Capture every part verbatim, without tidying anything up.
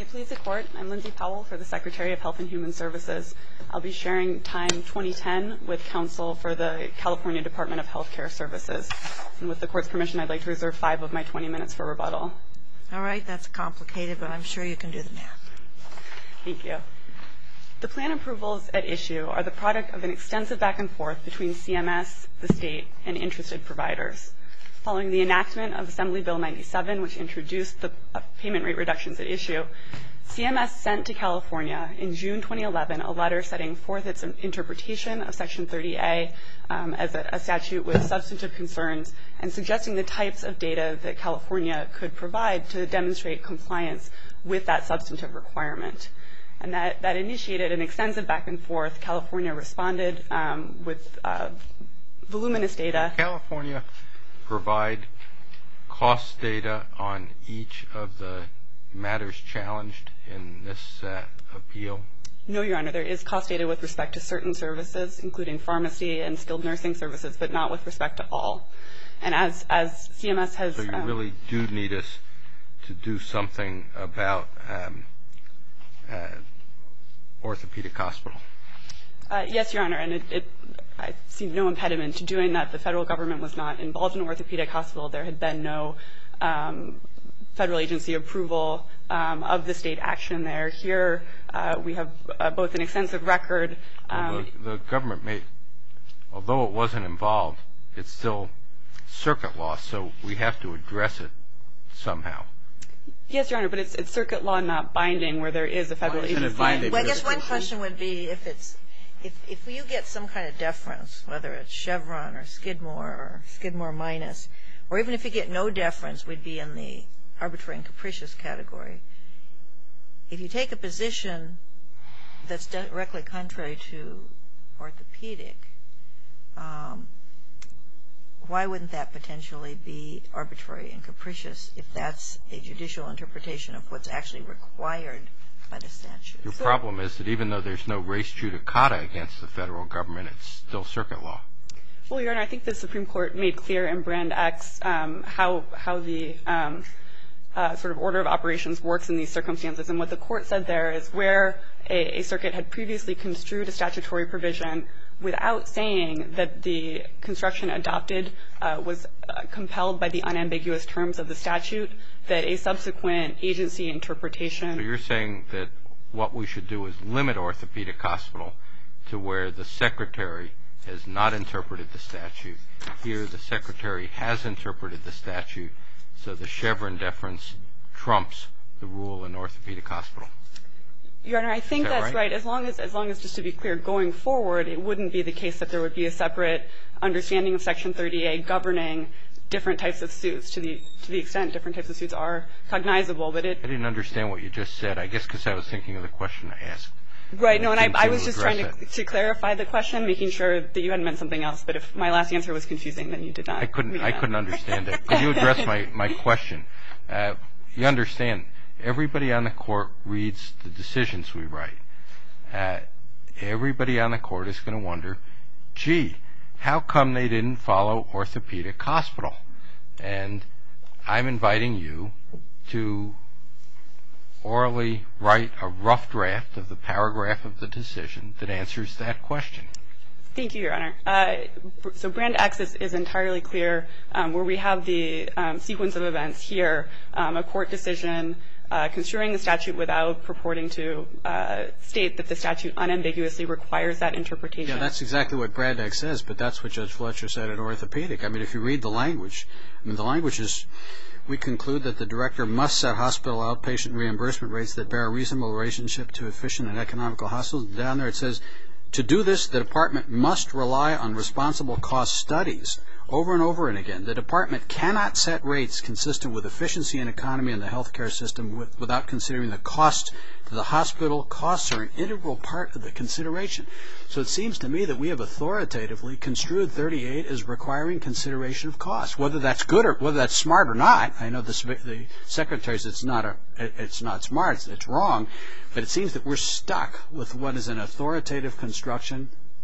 May it please the Court, I'm Lindsay Powell for the Secretary of Health and Human Services. I'll be sharing time twenty ten with counsel for the California Department of Health Care Services. And with the Court's permission, I'd like to reserve five of my twenty minutes for rebuttal. All right, that's complicated, but I'm sure you can do the math. Thank you. The plan approvals at issue are the product of an extensive back and forth between C M S, the state, and interested providers. Following the enactment of Assembly Bill ninety-seven, which introduced the payment rate reductions at issue, C M S sent to California in June twenty eleven a letter setting forth its interpretation of Section thirty A um, as a, a statute with substantive concerns and suggesting the types of data that California could provide to demonstrate compliance with that substantive requirement. And that, that initiated an extensive back and forth. California responded um, with uh, voluminous data. California provide cost data on each of the matters challenged in this uh, appeal? No, Your Honor. There is cost data with respect to certain services, including pharmacy and skilled nursing services, but not with respect to all. And as, as C M S has... So you um, really do need us to do something about um, uh, orthopedic hospital? Uh, yes, Your Honor, and it, it, I see no impediment to doing that. The federal government was not involved in an orthopedic hospital. There had been no um, federal agency approval um, of the state action there. Here uh, we have uh, both an extensive record. Um, well, the, the government made, although it wasn't involved, it's still circuit law, so we have to address it somehow. Yes, Your Honor, but it's, it's circuit law, not binding, where there is a federal agency. Well, I guess one question would be if it's If, if you get some kind of deference, whether it's Chevron or Skidmore or Skidmore minus, or even if you get no deference, we'd be in the arbitrary and capricious category. If you take a position that's directly contrary to orthopedic, um, why wouldn't that potentially be arbitrary and capricious if that's a judicial interpretation of what's actually required by the statute? Your problem is that even though there's no res judicata against the federal government, it's still circuit law. Well, Your Honor, I think the Supreme Court made clear in Brand X um, how how the um, uh, sort of order of operations works in these circumstances. And what the court said there is where a, a circuit had previously construed a statutory provision without saying that the construction adopted uh, was uh, compelled by the unambiguous terms of the statute, that a subsequent agency interpretation... So you're saying that what we should do is limit orthopedic hospital to where the Secretary has not interpreted the statute. Here the Secretary has interpreted the statute, so the Chevron deference trumps the rule in orthopedic hospital. Your Honor, I think that that's right? right. As long as, as long as, just to be clear, going forward, it wouldn't be the case that there would be a separate understanding of Section thirty A governing different types of suits to the to the extent different types of suits are cognizable. But it. I didn't understand what you just said. I guess because I was thinking of the question I asked. Right. No, and I, I was just trying to, to clarify the question, making sure that you hadn't meant something else. But if my last answer was confusing, then you did not. I couldn't. I couldn't understand it. Could you address my my question? Uh, you understand. Everybody on the court reads the decisions we write. Uh, everybody on the court is going to wonder, gee, how come they didn't follow orthopedic hospital? And I'm inviting you to orally write a rough draft of the paragraph of the decision that answers that question. Thank you, Your Honor. Uh, so Brand X is, is entirely clear um, where we have the um, sequence of events here, um, a court decision Uh, construing the statute without purporting to uh, state that the statute unambiguously requires that interpretation. Yeah, that's exactly what Brand X says, but that's what Judge Fletcher said in orthopedic. I mean, if you read the language, I mean, the language is, we conclude that the director must set hospital outpatient reimbursement rates that bear a reasonable relationship to efficient and economical hospitals. Down there it says, to do this, the department must rely on responsible cost studies. Over and over and again, the department cannot set rates consistent with efficiency and economy in the healthcare system with, without considering the cost to the hospital. Costs are an integral part of the consideration. So it seems to me that we have authoritatively construed thirty-eight as requiring consideration of cost. Whether that's good or whether that's smart or not, I know the, the Secretary says it's not, a, it's not smart, it's, it's wrong, but it seems that we're stuck with what is an authoritative construction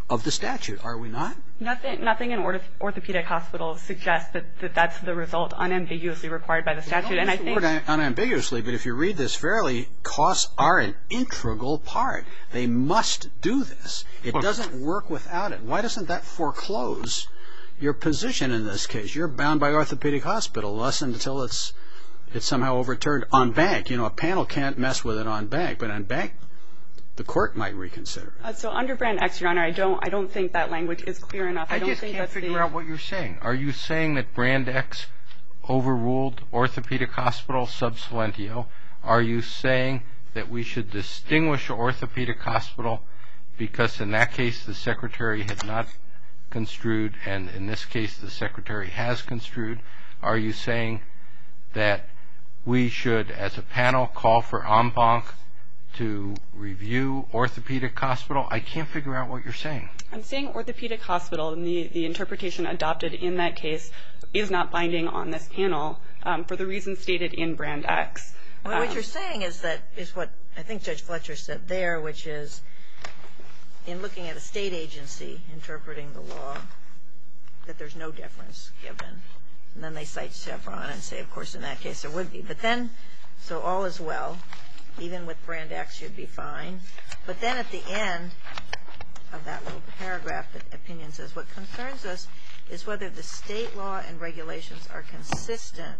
of the statute, are we not? Nothing, nothing in ortho- orthopedic hospitals suggests that, that that's the result unambiguously required by the statute. And I think word unambiguously, but if you read this fairly, costs are an integral part. They must do this. It doesn't work without it. Why doesn't that foreclose your position in this case? You're bound by orthopedic hospital unless until it's it's somehow overturned en banc. You know, a panel can't mess with it en banc, but en banc, the court might reconsider it. Uh, so under Brand X, Your Honor, I don't, I don't think that language is clear enough. I, I don't just think can't that's figure the, out what you're saying. Are you saying that Brand X overruled orthopedic hospital sub salientio? Are you saying that we should distinguish orthopedic hospital because in that case the secretary had not construed and in this case the secretary has construed? Are you saying that we should, as a panel, call for en banc to review orthopedic hospital? I can't figure out what you're saying. I'm saying orthopedic hospital and the, the interpretation adopted in that case is not binding on this panel um, for the reasons stated in Brand X. Well, um, what you're saying is that is what I think Judge Fletcher said there, which is in looking at a state agency interpreting the law, that there's no deference given. And then they cite Chevron and say, of course, in that case there would be. But then, so all is well. Even with Brand X should be fine. But then at the end of that little paragraph, the opinion says, what concerns us is whether the state law and regulations are consistent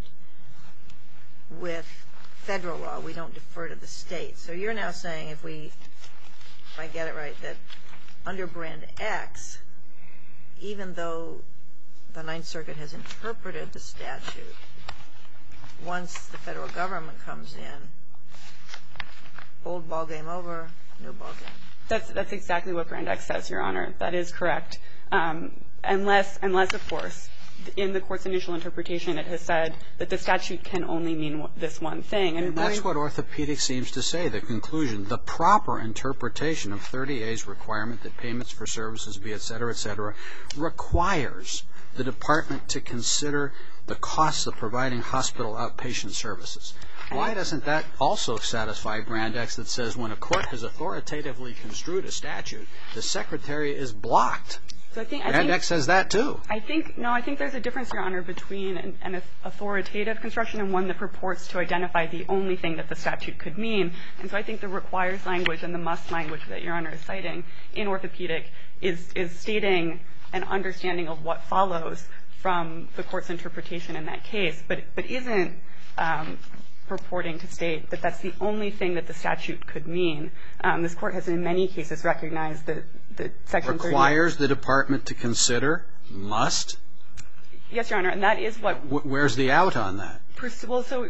with federal law. We don't defer to the state. So you're now saying, if we, if I get it right, that under Brand X, even though the Ninth Circuit has interpreted the statute, once the federal government comes in, old ball game over, new ball game. That's that's exactly what Brand X says, Your Honor. That is correct. Um, unless, unless, of course, in the court's initial interpretation, it has said that the statute can only mean this one thing. And, and that's what orthopedic seems to say, the conclusion. The proper interpretation of thirty A's requirement that payments for services be et cetera, et cetera, requires the department to consider the costs of providing hospital outpatient services. Why doesn't that also satisfy Brand X that says when a court has authoritatively construed a statute, the secretary is blocked? So I think, I Brand think, X says that too. I think, no, I think there's a difference, Your Honor, between an, an authoritative construction and one that purports to identify the only thing that the statute could mean. And so I think the requires language and the must language that Your Honor is citing in orthopedic is, is stating an understanding of what follows from the court's interpretation in that case, but, but isn't um, purporting to state that that's the only thing that the statute could mean. Um, this court has in many cases recognized that, that Section thirty requires the department to consider, must? Yes, Your Honor, and that is what... Where's the out on that? Well, so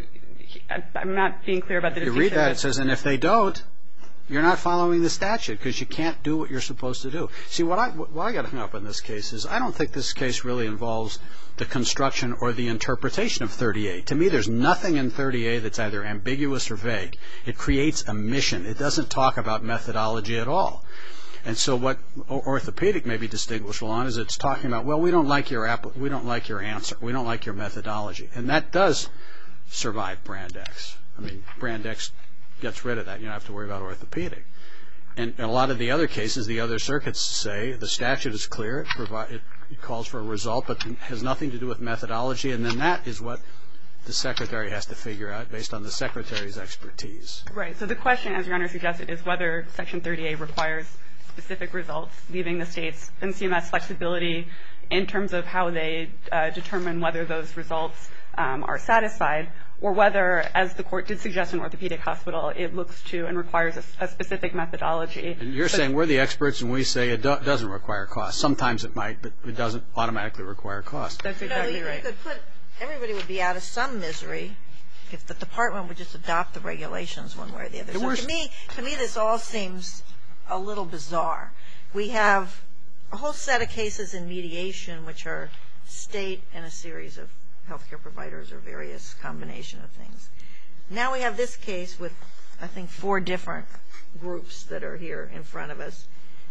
I'm not being clear about the distinction. You read that, it says, and if they don't, you're not following the statute because you can't do what you're supposed to do. See, what I, what I got hung up in this case is I don't think this case really involves the construction or the interpretation of thirty A. To me, there's nothing in thirty A that's either ambiguous or vague. It creates a mission. It doesn't talk about methodology at all. And so what orthopedic may be distinguishable on is it's talking about, well, we don't like your app, we don't like your answer, we don't like your methodology. And that does survive Brand X. I mean, Brand X gets rid of that. You don't have to worry about orthopedic. And in a lot of the other cases, the other circuits say the statute is clear, it, provide, it, it calls for a result, but has nothing to do with methodology, and then that is what the secretary has to figure out based on the secretary's expertise. Right. So the question, as Your Honor suggested, is whether Section thirty A requires specific results, leaving the states and C M S flexibility in terms of how they uh, determine whether those results um, are satisfied, or whether, as the court did suggest in orthopedic hospital, it looks to and requires a, a specific methodology. And you're but, saying we're the experts and we say it do, doesn't require cost. Sometimes it might, but it doesn't automatically require cost. That's exactly you know, you, right. You could put, everybody would be out of some misery if the department would just adopt the regulations one way or the other. So to me, to me, this all seems a little bizarre. We have a whole set of cases in mediation which are state and a series of healthcare providers or various combination of things. Now we have this case with, I think, four different groups that are here in front of us.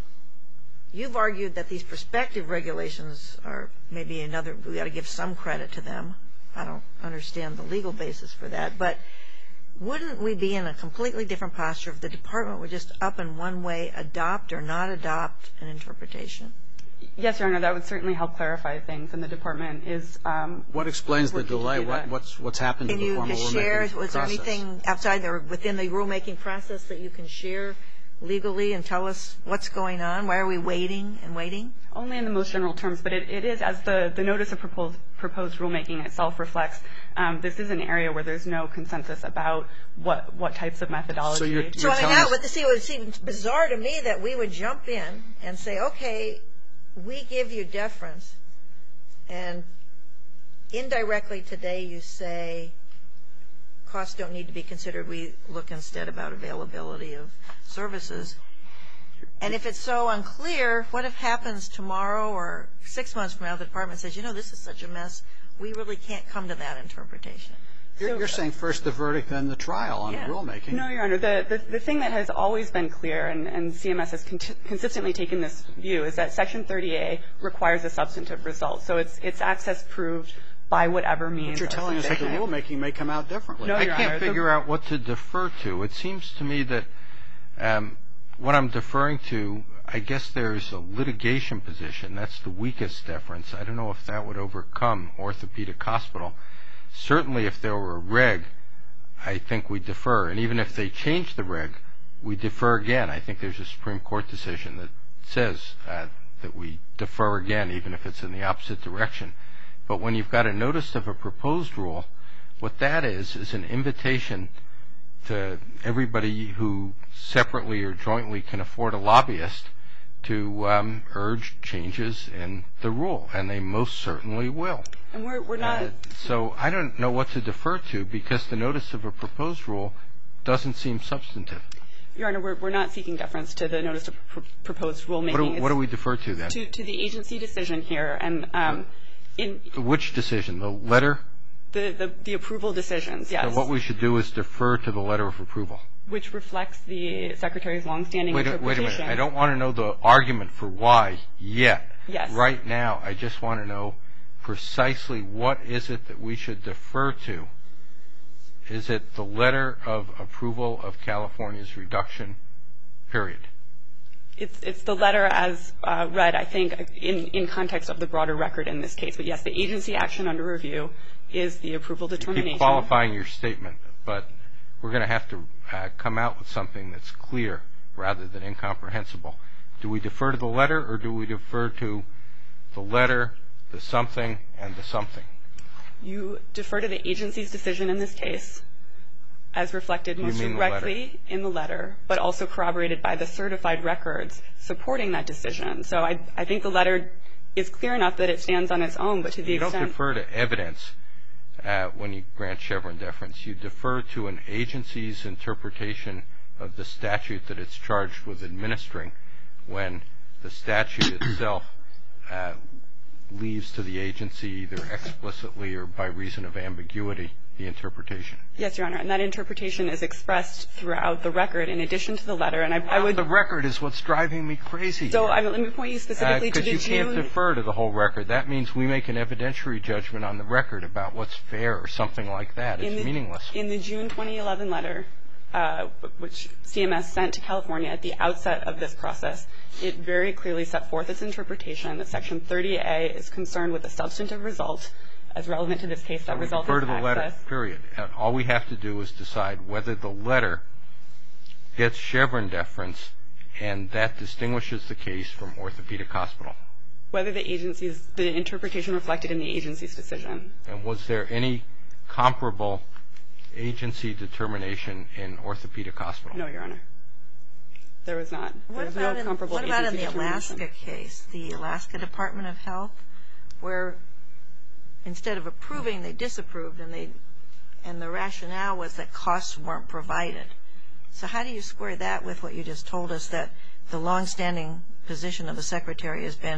You've argued that these prospective regulations are maybe another, we got to give some credit to them. I don't understand the legal basis for that. But wouldn't we be in a completely different posture if the department would just up in one way adopt or not adopt an interpretation? Yes, Your Honor, that would certainly help clarify things, and the department is um, What explains the delay? What, what's what's happened can to the formal you rulemaking share, process? was there anything outside or within the rulemaking process that you can share legally and tell us what's going on? Why are we waiting and waiting? Only in the most general terms, but it, it is, as the, the notice of proposed, proposed rulemaking itself reflects, um, this is an area where there's no consensus about what, what types of methodology. So you're, you're So I mean, telling now, us- but see, it would seem bizarre to me that we would jump in and say, okay, we give you deference, and indirectly today you say costs don't need to be considered. We look instead about availability of services. And if it's so unclear, what if happens tomorrow or six months from now, the department says, you know, this is such a mess, we really can't come to that interpretation. You're, you're saying first the verdict, then the trial on Yeah. the rulemaking. No, Your Honor. The, the, the thing that has always been clear, and, and C M S has con- consistently taken this view, is that Section thirty A requires a substantive result. So it's, it's access proved by whatever means. But you're are telling us that the sufficient. rulemaking may come out differently. No, I Your can't Honor, the- figure out what to defer to. It seems to me that um, what I'm deferring to, I guess there's a litigation position. That's the weakest deference. I don't know if that would overcome Orthopedic Hospital. Certainly if there were a reg, I think we defer. And even if they change the reg, we defer again. I think there's a Supreme Court decision that says uh, that we defer again, even if it's in the opposite direction. But when you've got a notice of a proposed rule, what that is is an invitation to everybody who separately or jointly can afford a lobbyist to um, urge changes in the rule, and they most certainly will. And we're, we're not. Uh, so I don't know what to defer to because the notice of a proposed rule doesn't seem substantive. Your Honor, we're, we're not seeking deference to the notice of pr- proposed rulemaking. What do, It's what do we defer to then? to, to the agency decision here, and um, in Which decision? The letter? the, the, the approval decisions, yes, So what we should do is defer to the letter of approval. which reflects the Secretary's longstanding Wait a, interpretation. wait a minute. I don't want to know the argument for why yet. Yes. Right now, I just want to know precisely what is it that we should defer to. Is it the letter of approval of California's reduction, period? It's, it's the letter as uh, read, I think, in, in context of the broader record in this case. But, yes, the agency action under review is the approval You determination. keep qualifying your statement, but we're going to have to uh, come out with something that's clear rather than incomprehensible. Do we defer to the letter or do we defer to the letter, the something, and the something? You defer to the agency's decision in this case, as reflected You most mean the directly in the letter, but also corroborated by the certified records supporting that decision. So I, I think the letter is clear enough that it stands on its own, but to the You don't extent... defer to evidence uh, when you grant Chevron deference. You defer to an agency's interpretation of the statute that it's charged with administering when the statute itself uh, leaves to the agency either explicitly or by reason of ambiguity the interpretation. Yes, Your Honor, and that interpretation is expressed throughout the record in addition to the letter. And I, I would... The record is what's driving me crazy. So I mean, let me point you specifically uh, to the you June... can't defer to the whole record. That means we make an evidentiary judgment on the record about what's fair or something like that. It's in the, meaningless. In the June twenty eleven letter, uh, which C M S sent to California at the outset of this process, it very clearly set forth its interpretation that Section thirty A is concerned with a substantive result as relevant to this case. That we result defer is to the access. letter, period. And all we have to do is decide whether the letter gets Chevron deference, and that distinguishes the case from Orthopedic Hospital. Whether the agency's, the interpretation reflected in the agency's decision. And was there any comparable agency determination in Orthopedic Hospital? No, Your Honor. There was not. There What was about, no in, comparable what about in agency the Alaska determination. case, the Alaska Department of Health, where instead of approving, they disapproved, and they and the rationale was that costs weren't provided. So how do you square that with what you just told us, that the longstanding position of the Secretary has been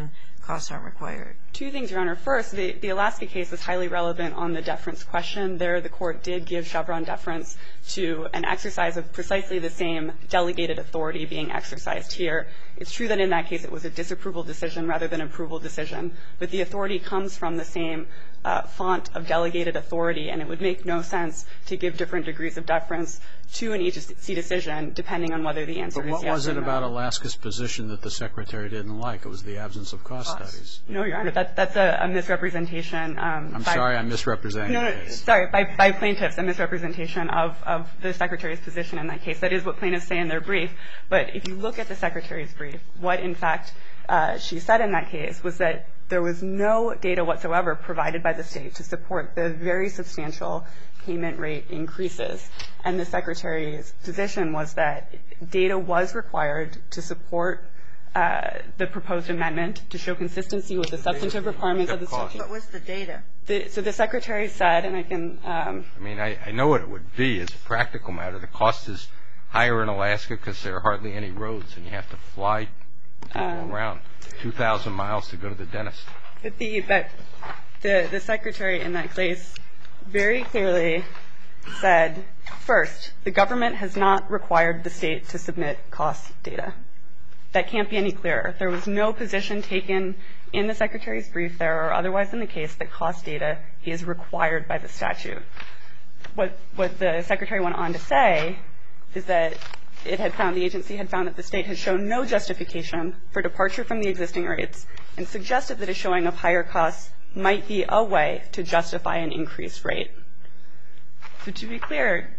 costs aren't required? Two things, Your Honor. First, the, the Alaska case is highly relevant on the deference question. There, the court did give Chevron deference to an exercise of precisely the same delegated authority being exercised here. It's true that in that case it was a disapproval decision rather than approval decision, but the authority comes from the same uh, font of delegated authority, and it would make no sense to give different degrees of deference to an agency decision depending on whether the answer but is yes or no. what was it about Alaska's position that the Secretary didn't like? It was the absence of cost studies. No, Your Honor, that, that's a, a misrepresentation. Um, I'm by, sorry, I'm misrepresenting no, the no, case. sorry, by, by plaintiffs, a misrepresentation of, of the Secretary's position in that case. That is what plaintiffs say in their brief. But if you look at the Secretary's brief, what, in fact, uh, she said in that case was that there was no data whatsoever provided by the state to support the very substantial payment rate increases. And the Secretary's position was that data was required to support uh, the proposed amendment to show consistency with the substantive requirements of the statute. What was the data? The, so the Secretary said, and I can... Um, I mean, I, I know what it would be as a practical matter. The cost is higher in Alaska because there are hardly any roads, and you have to fly people um, around two thousand miles to go to the dentist. But the, but the, the Secretary in that case very clearly said, first, the government has not required the state to submit cost data. That can't be any clearer. There was no position taken in the Secretary's brief there or otherwise in the case that cost data is required by the statute. What, what the Secretary went on to say is that it had found, the agency had found that the state has shown no justification for departure from the existing rates and suggested that a showing of higher costs might be a way to justify an increased rate. So to be clear,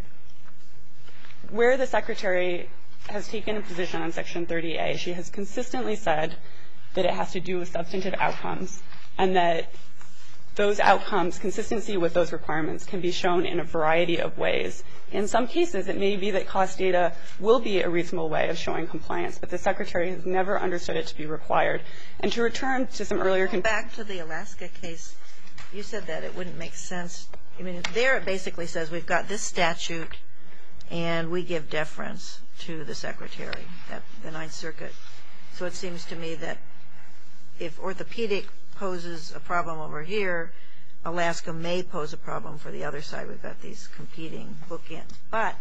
where the Secretary has taken a position on Section thirty A, she has consistently said that it has to do with substantive outcomes and that those outcomes, consistency with those requirements, can be shown in a variety of ways. In some cases, it may be that cost data will be a reasonable way of showing compliance, but the Secretary has never understood it to be required. And to return to some earlier... Back to the Alaska case, you said that it wouldn't make sense. I mean, there it basically says we've got this statute and we give deference to the Secretary, at the Ninth Circuit. So it seems to me that if orthopedic poses a problem over here, Alaska may pose a problem for the other side. We've got these competing bookends. But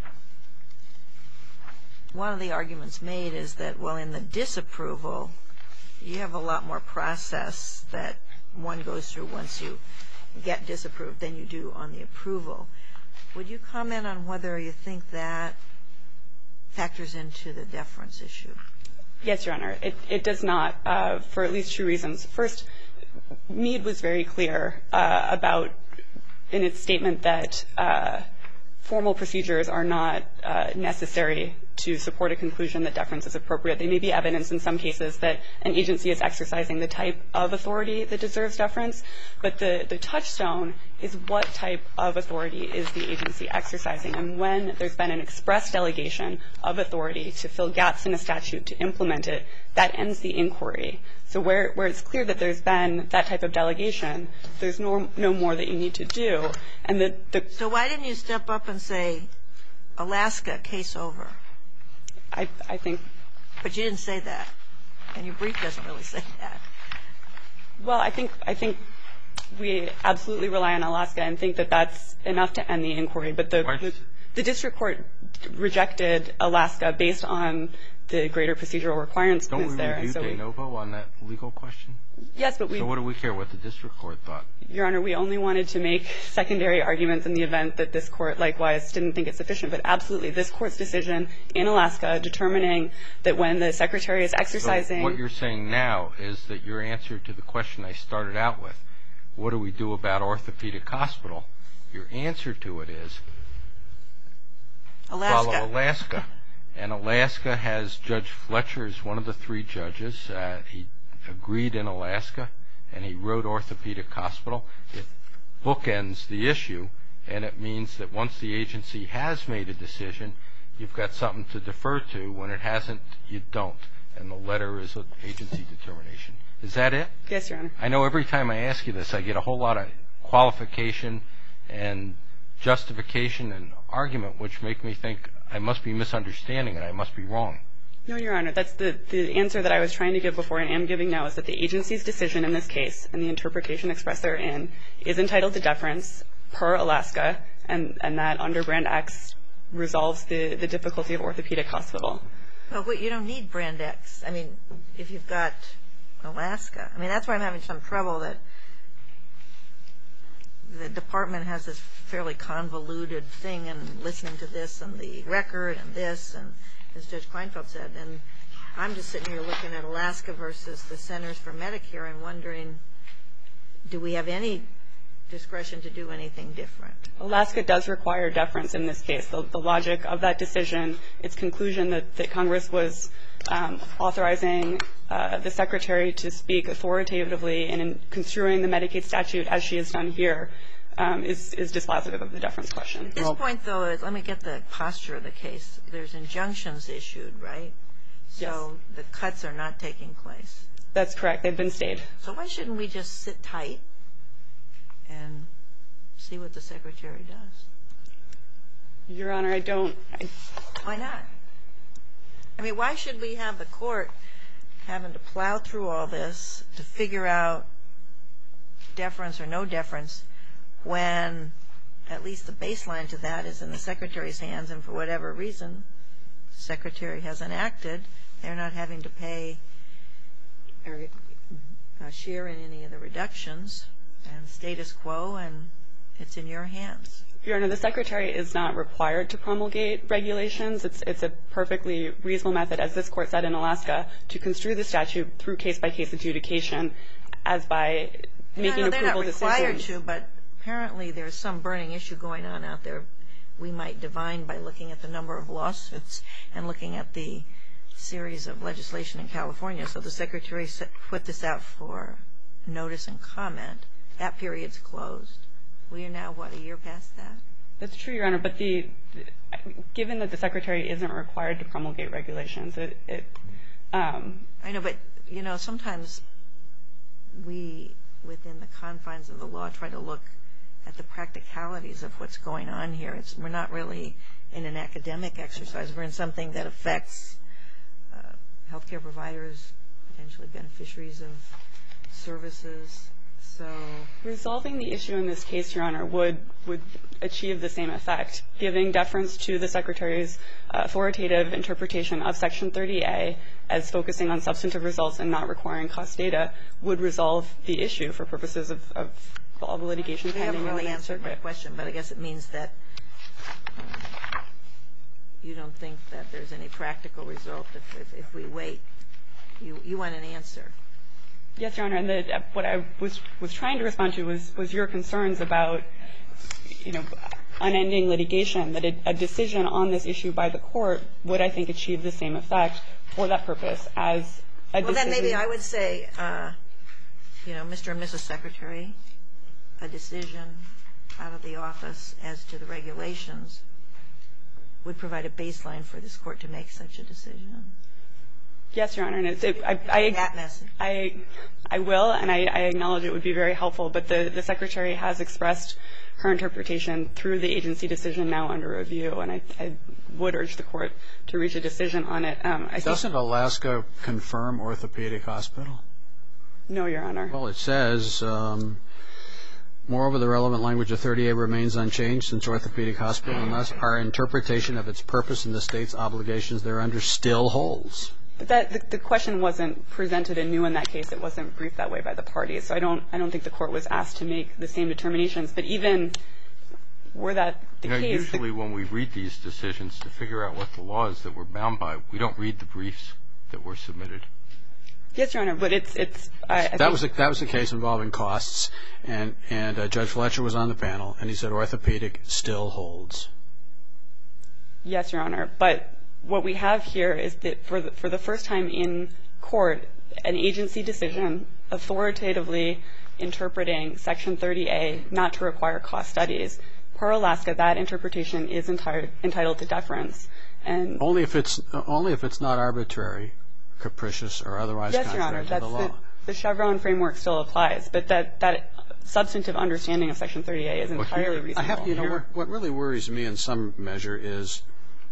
one of the arguments made is that, well, in the disapproval, you have a lot more process that one goes through once you get disapproved than you do on the approval. Would you comment on whether you think that factors into the deference issue? Yes, Your Honor. It, it does not, uh, for at least two reasons. First, Meade was very clear uh, about, in its statement, that uh, formal procedures are not uh, necessary to support a conclusion that deference is appropriate. They may be evidence in some cases that an agency is exercising the type of authority that deserves deference, but the, the touchstone is what type of authority is the agency exercising. And when there's been an express delegation of authority to fill gaps in a statute to implement it, that ends the inquiry. So where, where it's clear that there's been that type of delegation, there's no, no more that you need to do. And the, the So why didn't you step up and say, Alaska, case over? I, I think... But you didn't say that. And your brief doesn't really say that. Well, I think I think we absolutely rely on Alaska and think that that's enough to end the inquiry. But the, the, the district court rejected Alaska based on the greater procedural requirements there. Don't we review so de novo on that legal question? Yes, but we... So what do we care what the district court thought? Your Honor, we only wanted to make secondary arguments in the event that this court likewise didn't think it's sufficient. But absolutely, this court's decision in Alaska determining that when the Secretary is exercising... So what you're saying now is that your answer to the question I started out with, what do we do about orthopedic hospital, your answer to it is Alaska. Follow Alaska. And Alaska has Judge Fletcher as one of the three judges. Uh, he agreed in Alaska, and he wrote orthopedic hospital. It bookends the issue, and it means that once the agency has made a decision, you've got something to defer to. When it hasn't, you don't. And the letter is an agency determination. Is that it? Yes, Your Honor. I know every time I ask you this, I get a whole lot of qualification and justification and argument, which make me think I must be misunderstanding it. I must be wrong. No, Your Honor. That's the, the answer that I was trying to give before and am giving now is that the agency's decision in this case and the interpretation expressed therein is entitled to deference per Alaska, and, and that under Brand X resolves the, the difficulty of orthopedic hospital. Well, wait, you don't need Brand X. I mean, if you've got Alaska. I mean, that's why I'm having some trouble that the department has this fairly convoluted thing and listening to this and the record and this, and as Judge Kleinfeld said, and I'm just sitting here looking at Alaska versus the Centers for Medicare and wondering, do we have any discretion to do anything different? Alaska does require deference in this case. The, the logic of that decision, its conclusion that, that Congress was um, authorizing uh, the Secretary to speak authoritatively and in construing the Medicaid statute as she has done here um, is, is dispositive of the deference question. At this well, point, though, is, let me get the posture of the case. There's injunctions issued, right? So yes. The cuts are not taking place. That's correct. They've been stayed. So why shouldn't we just sit tight and see what the Secretary does? Your Honor, I don't. I... Why not? I mean, why should we have the court having to plow through all this to figure out deference or no deference when at least the baseline to that is in the Secretary's hands, and for whatever reason the Secretary hasn't acted, they're not having to pay or uh, share in any of the reductions, and status quo, and it's in your hands. Your Honor, the Secretary is not required to promulgate regulations. It's, it's a perfectly reasonable method, as this Court said in Alaska, to construe the statute through case-by-case adjudication as by making no, no, approval decisions. They're not required to, but apparently there's some burning issue going on out there we might divine by looking at the number of lawsuits and looking at the series of legislation in California. So the Secretary put this out for notice and comment. That period's closed. We are now, what, a year past that? That's true, Your Honor, but the, given that the Secretary isn't required to promulgate regulations, it, it um, I know, but, you know, sometimes we, within the confines of the law, try to look at the practicalities of what's going on here. It's, we're not really in an academic exercise. We're in something that affects uh, healthcare providers, potentially beneficiaries of services. So resolving the issue in this case, Your Honor, would would achieve the same effect. Giving deference to the Secretary's uh, authoritative interpretation of Section thirty A as focusing on substantive results and not requiring cost data would resolve the issue for purposes of, of all the litigation pending. You haven't really answered my question, but I guess it means that you don't think that there's any practical result if, if, if we wait. You, you want an answer. Yes, Your Honor, and the, what I was, was trying to respond to was, was your concerns about, you know, unending litigation, that a, a decision on this issue by the court would, I think, achieve the same effect for that purpose as a well, decision. Then maybe I would say, uh, you know, Mister and Missus Secretary, a decision out of the office as to the regulations would provide a baseline for this court to make such a decision. Yes, Your Honor, and it's, it, I, I, that message. I, I will, and I, I acknowledge it would be very helpful, but the, the Secretary has expressed her interpretation through the agency decision now under review, and I, I would urge the court to reach a decision on it. Um, I Doesn't Alaska confirm orthopedic hospital? No, Your Honor. Well, it says, um, moreover, the relevant language of thirty A remains unchanged since orthopedic hospital, and thus our interpretation of its purpose and the state's obligations thereunder still holds. But that, the, the question wasn't presented anew in that case. It wasn't briefed that way by the parties. So I don't, I don't think the court was asked to make the same determinations. But even were that the you know, case. Usually when we read these decisions to figure out what the law is that we're bound by, we don't read the briefs that were submitted. Yes, Your Honor, but it's it's. I, I that was a, that was a case involving costs, and and uh, Judge Fletcher was on the panel, and he said orthopedic still holds. Yes, Your Honor, but what we have here is that for the, for the first time in court, an agency decision authoritatively interpreting Section thirty A not to require cost studies. Per Alaska, that interpretation is entitled, entitled to deference. And only if it's only if it's not arbitrary, capricious, or otherwise yes, contrary Your Honor, to that's the law. The, the Chevron framework still applies, but that, that substantive understanding of Section thirty A is entirely well, here, reasonable. I have, you know, what, what really worries me in some measure is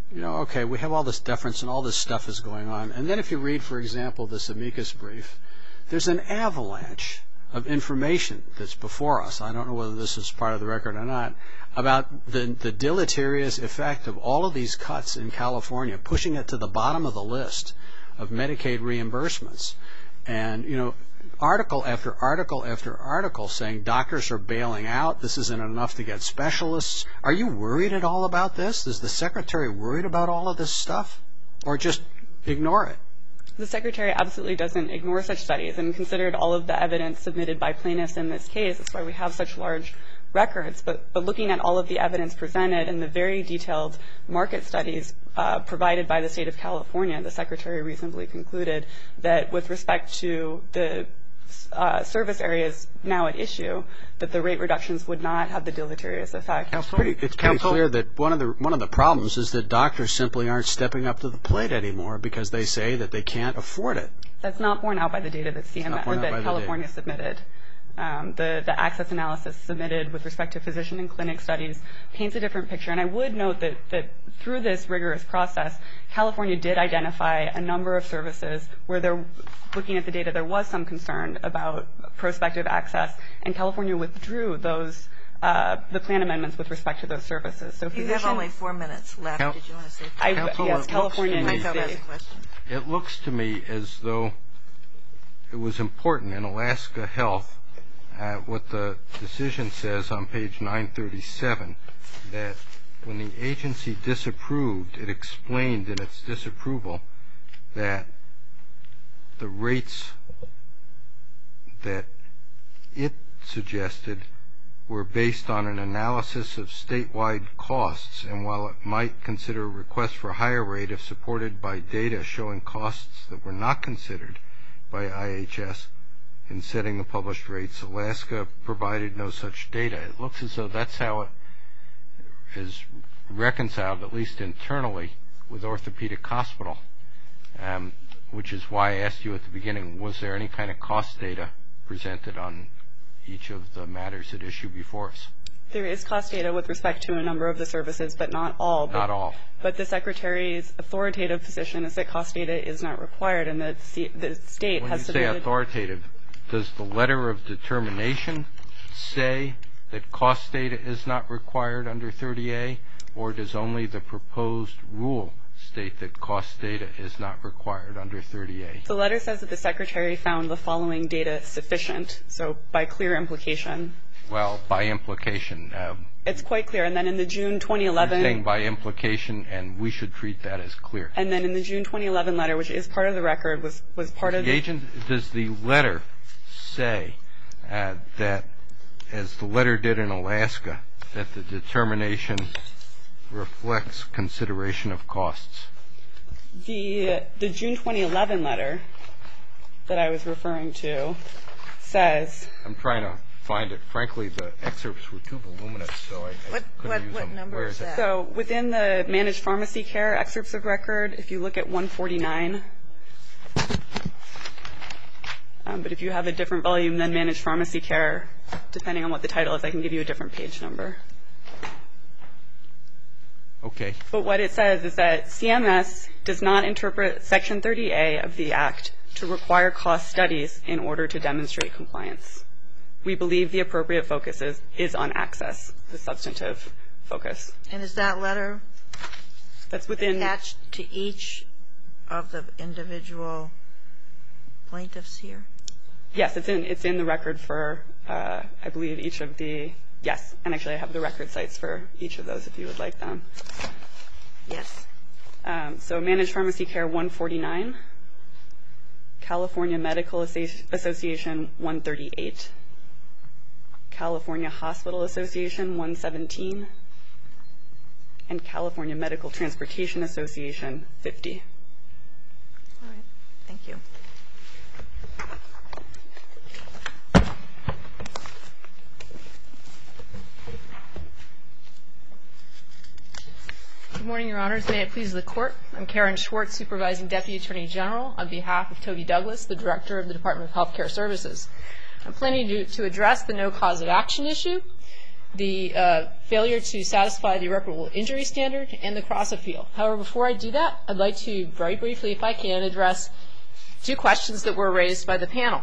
you know, okay, we have all this deference and all this stuff is going on. And then if you read, for example, this amicus brief, there's an avalanche of information that's before us. I don't know whether this is part of the record or not, about the, the deleterious effect of all of these cuts in California, pushing it to the bottom of the list of Medicaid reimbursements. And, you know, article after article after article saying doctors are bailing out, this isn't enough to get specialists. Are you worried at all about this? Is the Secretary worried about all of this stuff? Or just ignore it? The Secretary absolutely doesn't ignore such studies and considered all of the evidence submitted by plaintiffs in this case. That's why we have such large records. But, but looking at all of the evidence presented and the very detailed market studies uh, provided by the state of California, the Secretary reasonably concluded that with respect to the uh, service areas now at issue, that the rate reductions would not have the deleterious effect. It's pretty, it's pretty clear that one of the one of the problems is that doctors simply aren't stepping up to the plate anymore because they say that they can't afford it. That's not borne out by the data that C M S or that California submitted. Um, the, the access analysis submitted with respect to physician and clinic studies paints a different picture. And I would note that, that through this rigorous process, California did identify a number of services where they're looking at the data, there was some concern about prospective access, and California withdrew those uh, the plan amendments with respect to those services. So you have only four minutes left. Cal- Did you want to say? I, Counsel, yes, it California looks to needs me- I have a question. It looks to me as though it was important in Alaska Health, uh, what the decision says on page nine thirty-seven, that when the agency disapproved, it explained in its disapproval that the rates that it suggested were based on an analysis of statewide costs, and while it might consider a request for a higher rate if supported by data showing costs that were not considered by I H S in setting the published rates, Alaska provided no such data. It looks as though that's how it is reconciled, at least internally, with Orthopedic Hospital, um, which is why I asked you at the beginning, was there any kind of cost data presented on each of the matters at issue before us? There is cost data with respect to a number of the services, but not all. Not but, all. But the Secretary's authoritative position is that cost data is not required, and that the state when has you submitted. Say authoritative, does the letter of determination say that cost data is not required under thirty A, or does only the proposed rule state that cost data is not required under thirty A? The letter says that the Secretary found the following data sufficient, so by clear implication. Well, by implication. Uh, it's quite clear. And then in the June twenty eleven... You're saying by implication, and we should treat that as clear. And then in the June twenty eleven letter, which is part of the record, was, was part the of the... Agent, does the letter say uh, that, as the letter did in Alaska, that the determination reflects consideration of costs? The, the June twenty eleven letter that I was referring to says... I'm trying to find it. Frankly, the excerpts were too voluminous, so I, I what, couldn't what, use what them. number Where is is that? it? So within the managed pharmacy care excerpts of record, if you look at one forty-nine, um, but if you have a different volume than managed pharmacy care, depending on what the title is, I can give you a different page number. Okay. But what it says is that C M S does not interpret Section thirty A of the Act to require cost studies in order to demonstrate compliance. We believe the appropriate focus is, is on access, the substantive focus. And is that letter that's within attached to each of the individual plaintiffs here? Yes, it's in it's in the record for uh, I believe each of the yes, and actually I have the record sites for each of those if you would like them. Yes. Um, so managed pharmacy care one forty-nine, California Medical Association one thirty-eight, California Hospital Association one seventeen, and California Medical Transportation Association fifty. All right. Thank you. Good morning, Your Honors. May it please the Court. I'm Karen Schwartz, Supervising Deputy Attorney General, on behalf of Toby Douglas, the Director of the Department of Health Care Services. I'm planning to, to address the no cause of action issue, the uh, failure to satisfy the irreparable injury standard and the cross appeal. However, before I do that, I'd like to very briefly, if I can, address two questions that were raised by the panel.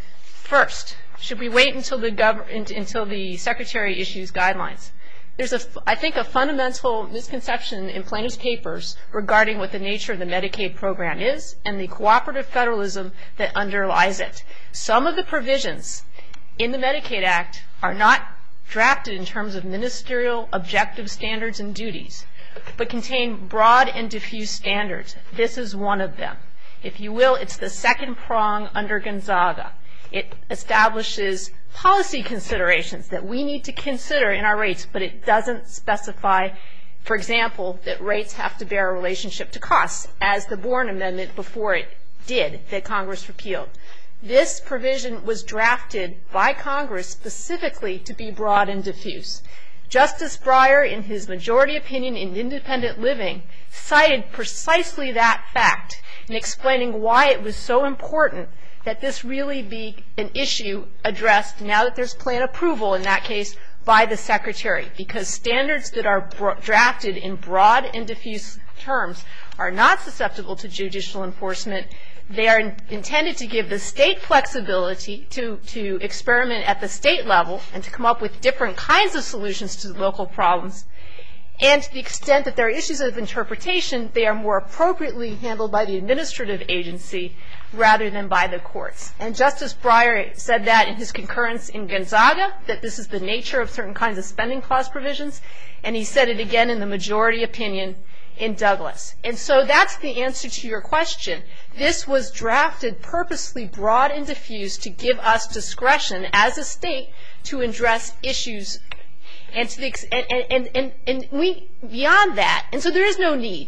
First, should we wait until the gov- until the Secretary issues guidelines? There's, a, I think, a fundamental misconception in plaintiff's papers regarding what the nature of the Medicaid program is and the cooperative federalism that underlies it. Some of the provisions in the Medicaid Act are not drafted in terms of ministerial objective standards and duties, but contain broad and diffuse standards. This is one of them. If you will, it's the second prong under Gonzaga. It establishes policy considerations that we need to consider in our rates, but it doesn't specify, for example, that rates have to bear a relationship to costs, as the Bourne Amendment before it did, that Congress repealed. This provision was drafted by Congress specifically to be broad and diffuse. Justice Breyer, in his majority opinion in Independent Living, cited precisely that fact in explaining why it was so important that this really be an issue addressed, now that there's plan approval in that case, by the Secretary, because standards that are bro- drafted in broad and diffuse terms are not susceptible to judicial enforcement. They are in, intended to give the state flexibility to, to experiment at the state level and to come up with different kinds of solutions to the local problems. And to the extent that there are issues of interpretation, they are more appropriately handled by the administrative agency rather than by the courts. And Justice Breyer said that in his concurrence in Gonzaga, that this is the nature of certain kinds of spending clause provisions, and he said it again in the majority opinion in Douglas. And so that's the answer to your question. This was drafted purposely broad and diffuse to give us discretion as a state to address issues. And to the ex- and, and, and, and we beyond that, and so there is no need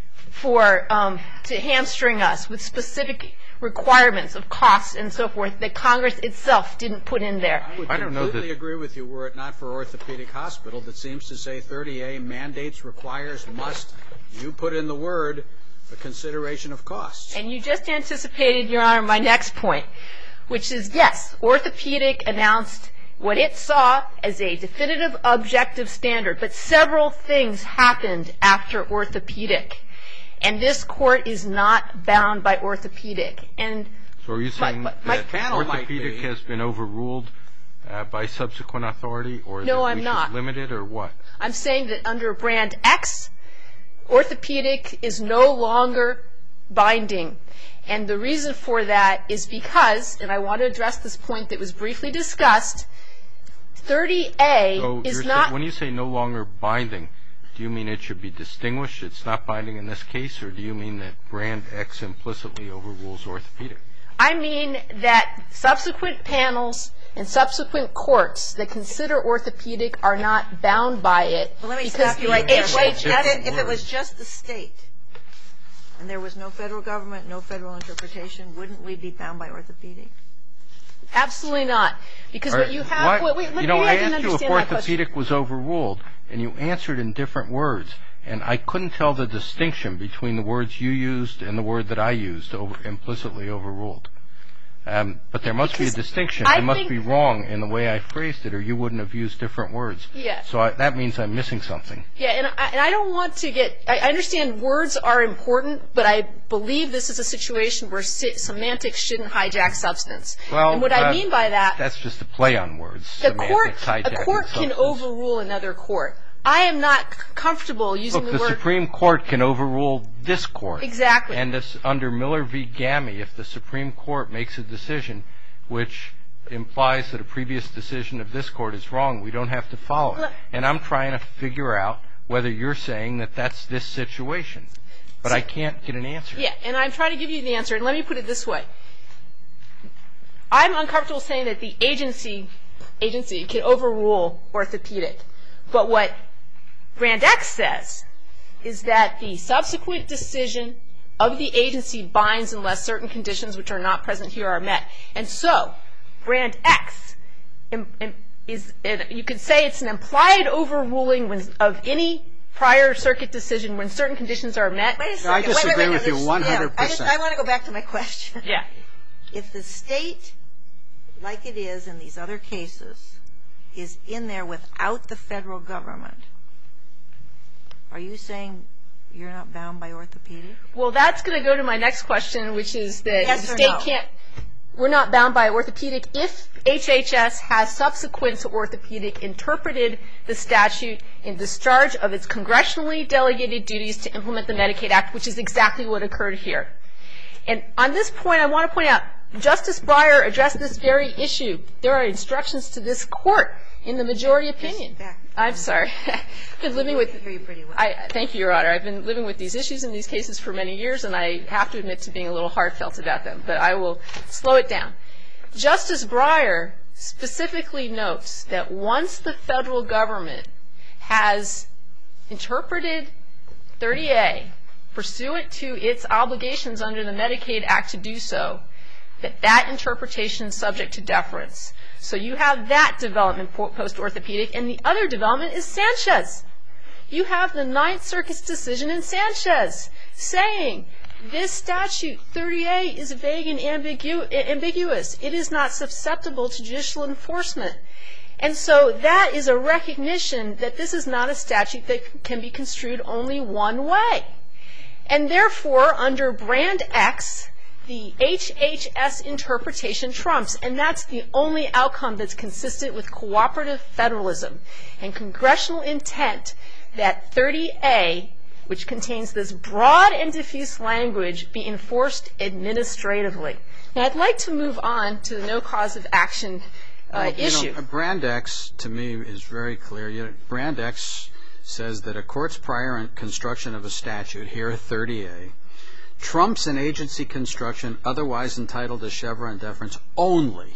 for um, to hamstring us with specific requirements of costs and so forth that Congress itself didn't put in there. I would I don't know completely that- agree with you were it not for orthopedic hospital that seems to say thirty A mandates, requires, must. You put in the word a consideration of costs. And you just anticipated, Your Honor, my next point, which is, yes, orthopedic announced what it saw as a definitive objective standard, but several things happened after orthopedic. And this court is not bound by orthopedic. And So are you saying my, that my, panel might orthopedic be. has been overruled uh, by subsequent authority, or No, that I'm we not. should limit it, or what? I'm saying that under Brand X, orthopedic is no longer binding. And the reason for that is because, and I want to address this point that was briefly discussed, thirty A So is you're not... say, when you say no longer binding, do you mean it should be distinguished, it's not binding in this case, or do you mean that Brand X implicitly overrules orthopedic? I mean that subsequent panels and subsequent courts that consider orthopedic are not bound by it. Well, let me because stop you the right there. H Wait, H S if, it, if it was just the state and there was no federal government, no federal interpretation, wouldn't we be bound by orthopedic? Absolutely not. Because what you have... Why, wait, wait, let you know, me I I asked you if understand that question. orthopedic was overruled, and you answered in different words, and I couldn't tell the distinction between the words you used and the word that I used, over, implicitly overruled. Um, but there must Because be a distinction. I I must think- be wrong in the way I phrased it, or you wouldn't have used different words. Yeah. So I, that means I'm missing something. Yeah, and I, and I don't want to get... I I understand words are important, but I believe this is a situation where se- semantics shouldn't hijack substance. Well, and what I uh, mean by that... That's just a play on words. the court, semantics, a hijacking court can substance. overrule another court. I am not c- comfortable using Look, the the word... Supreme Court can overrule this court. Exactly. And this, under Miller v. Gammy, if the Supreme Court makes a decision which implies that a previous decision of this court is wrong, we don't have to follow it. Look- And I'm trying to figure out whether you're saying that that's this situation. But I can't get an answer. Yeah, and I'm trying to give you the answer, and let me put it this way. I'm uncomfortable saying that the agency agency can overrule orthopedic. But what Brand X says is that the subsequent decision of the agency binds unless certain conditions which are not present here are met. And so, Brand X im- im- is, it, you could say it's an implied overruling when, of any prior circuit decision when certain conditions are met. Wait a No, second. I Wait, wait, disagree wait, with you this- one hundred yeah, I, just, percent. I want to go back to my question. Yeah. If the state, like it is in these other cases, is in there without the federal government, are you saying you're not bound by orthopedic? Well, that's going to go to my next question, which is that Yes the or state no? can't, we're not bound by orthopedic if H H S has subsequent to orthopedic interpreted the statute in discharge of its congressionally delegated duties to implement the Medicaid Act, which is exactly what occurred here. And on this point, I want to point out, Justice Breyer addressed this very issue. There are instructions to this court in the majority opinion. I'm sorry. I've been living with. I, thank you, Your Honor. I've been living with these issues and these cases for many years, and I have to admit to being a little heartfelt about them. But I will slow it down. Justice Breyer specifically notes that once the federal government has interpreted thirty A pursuant to its obligations under the Medicaid Act to do so, that that interpretation is subject to deference. So you have that development post-orthopedic, and the other development is Sanchez. You have the Ninth Circuit's decision in Sanchez saying this statute, thirty A, is vague and ambigu- ambiguous. It is not susceptible to judicial enforcement. And so that is a recognition that this is not a statute that can be construed only one way. And therefore, under Brand X, the H H S interpretation trumps, and that's the only outcome that's consistent with cooperative federalism and congressional intent that thirty A, which contains this broad and diffuse language, be enforced administratively. Now, I'd like to move on to the no cause of action uh, well, issue. You know, Brand X, to me, is very clear. You know, Brand X says that a court's prior construction of a statute, here thirty A, trumps an agency construction otherwise entitled to Chevron deference only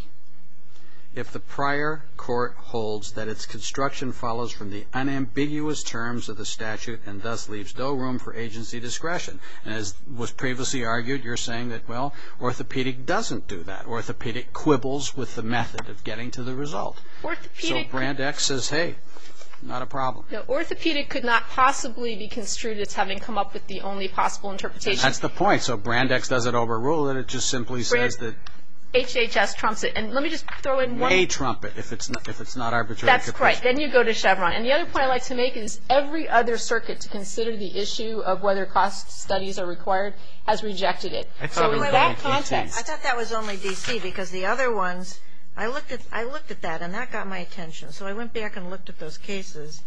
if the prior court holds that its construction follows from the unambiguous terms of the statute and thus leaves no room for agency discretion. And as was previously argued, you're saying that, well, orthopedic doesn't do that. Orthopedic quibbles with the method of getting to the result. Orthopedic So Brand X says, hey, not a problem. No, orthopedic could not possibly be construed as having come up with the only possible interpretation. That's the point. So Brand X doesn't overrule it. It just simply says that H H S trumps it. And let me just throw in one. May trump it if it's not, if it's not arbitrary. That's right. Then you go to Chevron. And the other point I'd like to make is every other circuit to consider the issue of whether cost studies are required has rejected it. So in that context. I thought that was only D C because the other ones, I looked at I looked at that and that got my attention. So I went back and looked at those cases.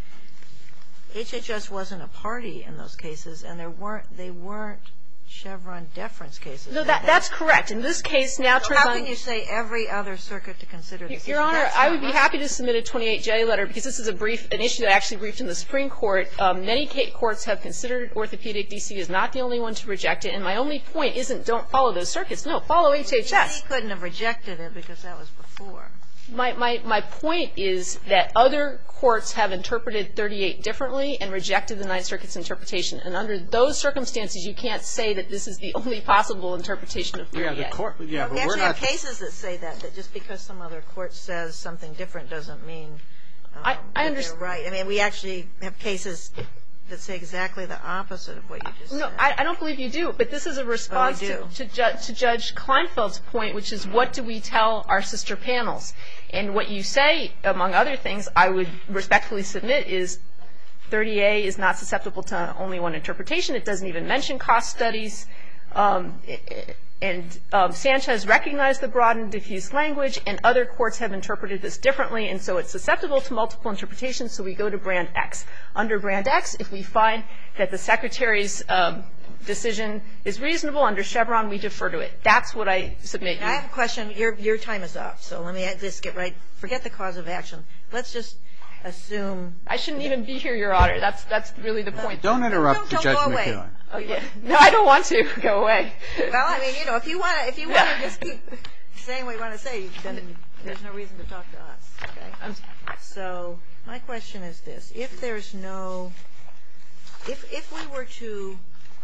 H H S wasn't a party in those cases, and there weren't they weren't Chevron deference cases. No, that, that's correct. In this case, now so turns how on. How can you say every other circuit to consider this Your issue? Honor, That's I would be right. happy to submit a twenty-eight J letter because this is a brief, an issue that I actually briefed in the Supreme Court. Um, many courts have considered orthopedic. D C is not the only one to reject it. And my only point isn't don't follow those circuits. No, follow H H S. D C couldn't have rejected it because that was before. My, my, my point is that other courts have interpreted thirty-eight differently and rejected the Ninth Circuit's interpretation. And under those circumstances, you can't say that this is the only possible interpretation of thirty-eight. Yeah, the court, yeah, well, but we we're actually not. have cases that say that, that just because some other court says something different doesn't mean um, I, I that understand. they're right. I mean, we actually have cases that say exactly the opposite of what you just No, said. I, I don't believe you do. But this is a response do. to, to, ju- to Judge Kleinfeld's point, which is what do we tell our sister panels? And what you say, among other things, I would respectfully submit is thirty A is not susceptible to only one interpretation. It doesn't even mention cost studies. Um, it, and um, Sanchez recognized the broad and diffuse language, and other courts have interpreted this differently, and so it's susceptible to multiple interpretations, so we go to Brand X. Under Brand X, if we find that the Secretary's um, decision is reasonable under Chevron, we defer to it. That's what I submit you. I have a question. Your, your time is up, so let me just get right. Forget the cause of action. Let's just assume. I shouldn't even be here, Your Honor. That's that's really the point. Don't interrupt Don't- Judge don't go away. McKeown. Oh, yeah. No, I don't want to go away. Well, I mean, you know, if you want to, if you want to just keep saying what you want to say, then there's no reason to talk to us. Okay. I'm So my question is this: if there's no, if if we were to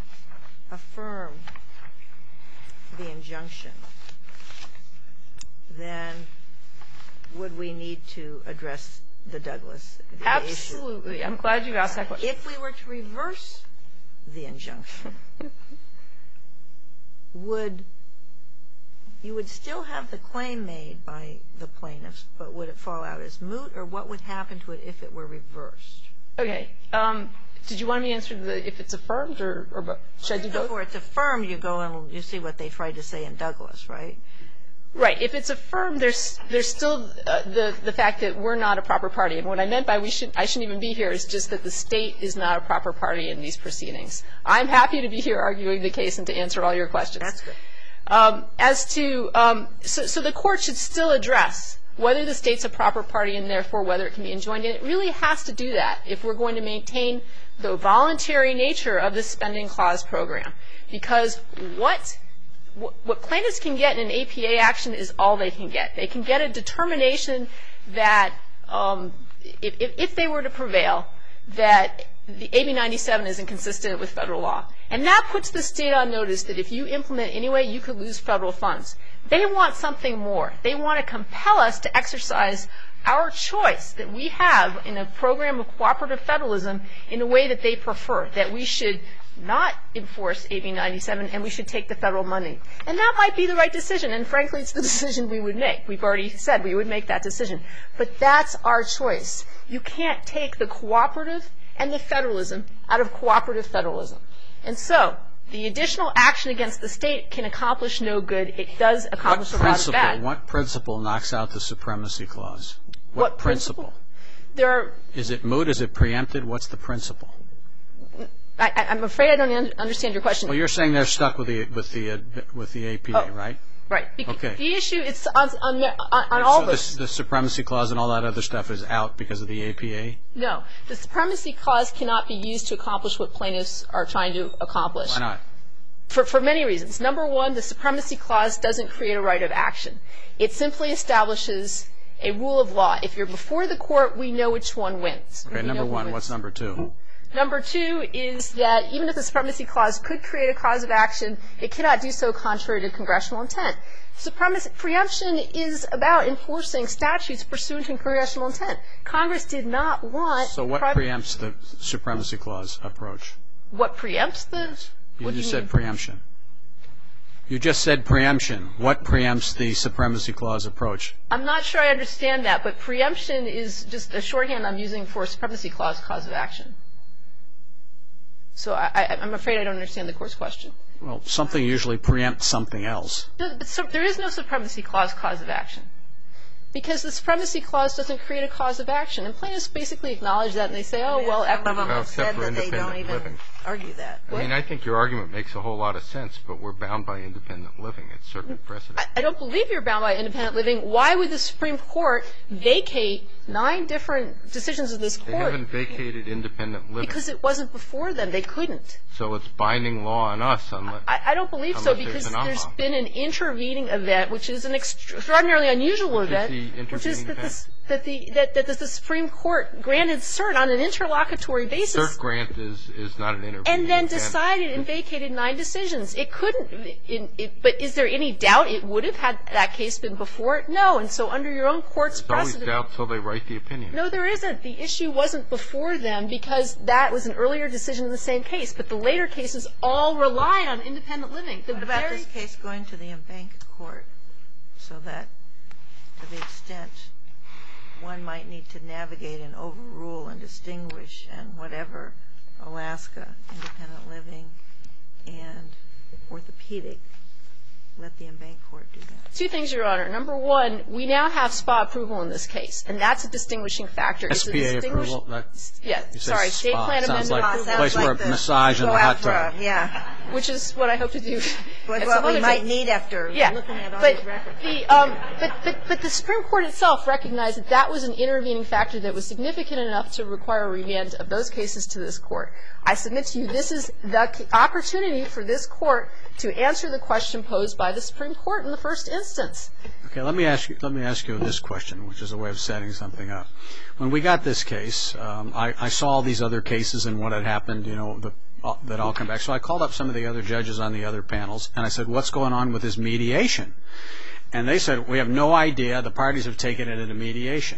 affirm the injunction, then would we need to address the Douglas the issue? Absolutely. I'm glad you asked that question. If we were to reverse the injunction, would you would still have the claim made by the plaintiffs, but would it fall out as moot, or what would happen to it if it were reversed? Okay. Um, did you want me to answer the if it's affirmed, or, or should I do both? Before it's affirmed, you go and you see what they tried to say in Douglas, right? Right. If it's affirmed, there's there's still uh, the the fact that we're not a proper party. And what I meant by we should I shouldn't even be here is just that the state is not a proper party in these proceedings. I'm happy to be here arguing the case and to answer all your questions. That's good. Um, as to um, so, so the court should still address whether the state's a proper party and therefore whether it can be enjoined. And it really has to do that if we're going to maintain the voluntary nature of the spending clause program. Because what what plaintiffs can get in an A P A action is all they can get. They can get a determination that um, if, if, if they were to prevail, that the A B ninety-seven isn't consistent with federal law. And that puts the state on notice that if you implement anyway, you could lose federal funds. They want something more. They want to compel us to exercise our choice that we have in a program of cooperative federalism in a way that they prefer, that we should not enforce A B ninety-seven and we should take the federal money. And that might be the right decision, and frankly, it's the decision we would make. We've already said we would make that decision. But that's our choice. You can't take the cooperative and the federalism out of cooperative federalism. And so the additional action against the state can accomplish no good. It does accomplish a lot of bad. What principle knocks out the supremacy clause? What, What principle? principle? There are, Is it moot? Is it preempted? What's the principle? I, I'm afraid I don't un- understand your question. Well, you're saying they're stuck with the with the uh, with the A P A, Oh. right? Right. Because Okay. the issue is on, on, on, on all so this. the, the supremacy clause and all that other stuff is out because of the A P A? No. The supremacy clause cannot be used to accomplish what plaintiffs are trying to accomplish. Why not? For, for many reasons. Number one, the supremacy clause doesn't create a right of action. It simply establishes a rule of law. If you're before the court, we know which one wins. Okay, We number know who one. wins. What's number two? Number two is that even if the supremacy clause could create a cause of action, it cannot do so contrary to congressional intent. Supremacy preemption is about enforcing statutes pursuant to congressional intent. Congress did not want. So what preempts the supremacy clause approach? What preempts the? You what do just you said mean? preemption. You just said preemption. What preempts the supremacy clause approach? I'm not sure I understand that, but preemption is just a shorthand I'm using for supremacy clause cause of action. So I, I, I'm afraid I don't understand the court's question. Well, something usually preempts something else. No, but so, there is no supremacy clause cause of action. Because the supremacy clause doesn't create a cause of action. And plaintiffs basically acknowledge that and they say, oh, well, Some of equity. them Well, have except said for that they don't independent even living. argue that. I mean, I think your argument makes a whole lot of sense, but we're bound by independent living. It's circuit precedent. I, I don't believe you're bound by independent living. Why would the Supreme Court vacate nine different decisions of this They court? haven't vacated independent living. Because it wasn't before them. They couldn't. So it's binding law on us unless... I, I don't believe so Unless there's because an there's aha. been an intervening event, which is an extraordinarily unusual Which is event, the which is intervening that, event? this, that, the, that, that the Supreme Court granted cert on an interlocutory basis. Cert grant is, is not an intervening And then event. decided and vacated nine decisions. It couldn't, in, it, but is there any doubt it would have had that case been before it? No. And so under your own court's There's always precedent. doubt till they write the opinion. No, there isn't. The issue wasn't before them because that was an earlier decision in the same case. But the later cases all relied on independent living. The What about very- this case going to the en-banc court so that to the extent one might need to navigate and overrule and distinguish and whatever Alaska, independent living, and orthopedic, let the en-banc court do that? Two things, Your Honor. Number one, we now have S P A approval in this case, and that's a distinguishing factor. It's a S P A distinguish- approval? That, Yeah, you say sorry, state spa. plan Sounds amendment like approval, a place Sounds for like a the- massage and go a hot out for a- tub. Yeah. which is what I hope to do. What, at what some we other might time. need after Yeah, looking at all but these records. the um, but, but but the Supreme Court itself recognized that that was an intervening factor that was significant enough to require a remand of those cases to this court. I submit to you this is the opportunity for this court to answer the question posed by the Supreme Court in the first instance. Okay, let me ask you. Let me ask you this question, which is a way of setting something up. When we got this case, um, I, I saw all these other cases and what had happened. You know, the, uh, that all come back. So I called up some of the other judges on the other panels, and I said, "What's going on with this mediation?" And they said, "We have no idea. The parties have taken it into mediation."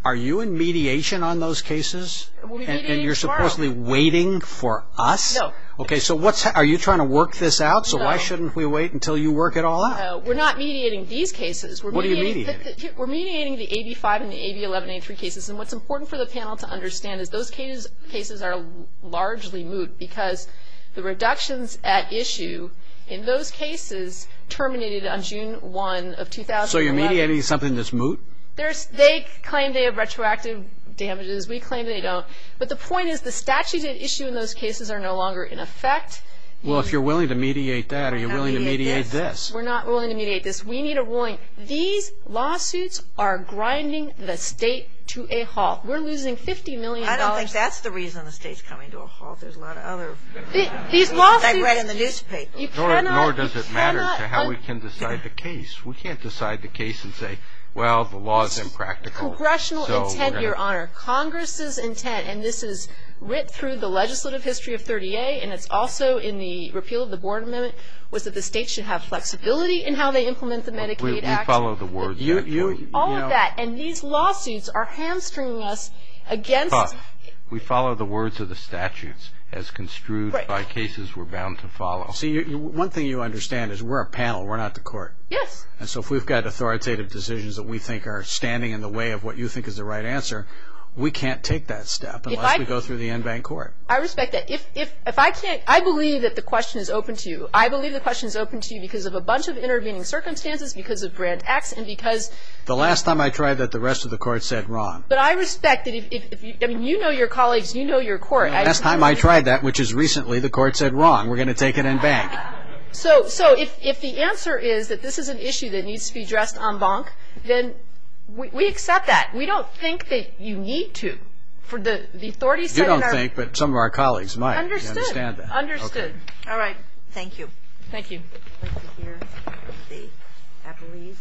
Are you in mediation on those cases? We'll be and, mediating and you're tomorrow. supposedly waiting for us? No. Okay, so what's are you trying to work this out? So No. why shouldn't we wait until you work it all out? Uh, we're not mediating these cases. We're What are you mediating? mediating? The, the, we're mediating the A B five and the A B eleven A three cases. And what's important for the panel to understand is those cases cases are largely moot because the reductions at issue in those cases terminated on June first of two thousand eleven. So you're mediating something that's moot? There's, they claim they have retroactive damages. We claim they don't. But the point is the statutes at issue in those cases are no longer in effect. Well, if you're willing to mediate that, are you Not willing to mediate mediate this. this? We're not willing to mediate this. We need a ruling. These lawsuits are grinding the state to a halt. We're losing fifty million dollars. I don't think that's the reason the state's coming to a halt. There's a lot of other The, these I lawsuits. read in the newspaper. You Nor, cannot, nor does you it matter cannot to how un- we can decide the case. We can't decide the case and say, well, the law is impractical. Congressional so we're intent, gonna- Your Honor. Congress's intent, and this is writ through the legislative history of thirty A, and it's also in the repeal of the Board Amendment, was that the states should have flexibility in how they implement the Medicaid We, we Act. follow the words. You, actually. you, All you of know, that. And these lawsuits are hamstringing us against. Tough. We follow the words of the statutes as construed Right. by cases we're bound to follow. See, you, you, one thing you understand is we're a panel. We're not the court. Yes. And so if we've got authoritative decisions that we think are standing in the way of what you think is the right answer, we can't take that step unless I- we go through the en-banc court. I respect that. If, if, if I can't, I believe that the question is open to you. I believe the question is open to you because of a bunch of intervening circumstances, because of Brand X, and because. The last time I tried that, the rest of the court said wrong. But I respect that if, if, if you, I mean, you know your colleagues, you know your court. The last time I tried that, which is recently, the court said wrong. We're going to take it en banc. So, so if, if the answer is that this is an issue that needs to be addressed en banc, then we, we accept that. We don't think that you need to. For the, the authorities You set in don't our. think, but some of our colleagues might. Understood. You understand that? Understood. Okay. All right. Thank you. Thank you. I'd like to hear the appellees.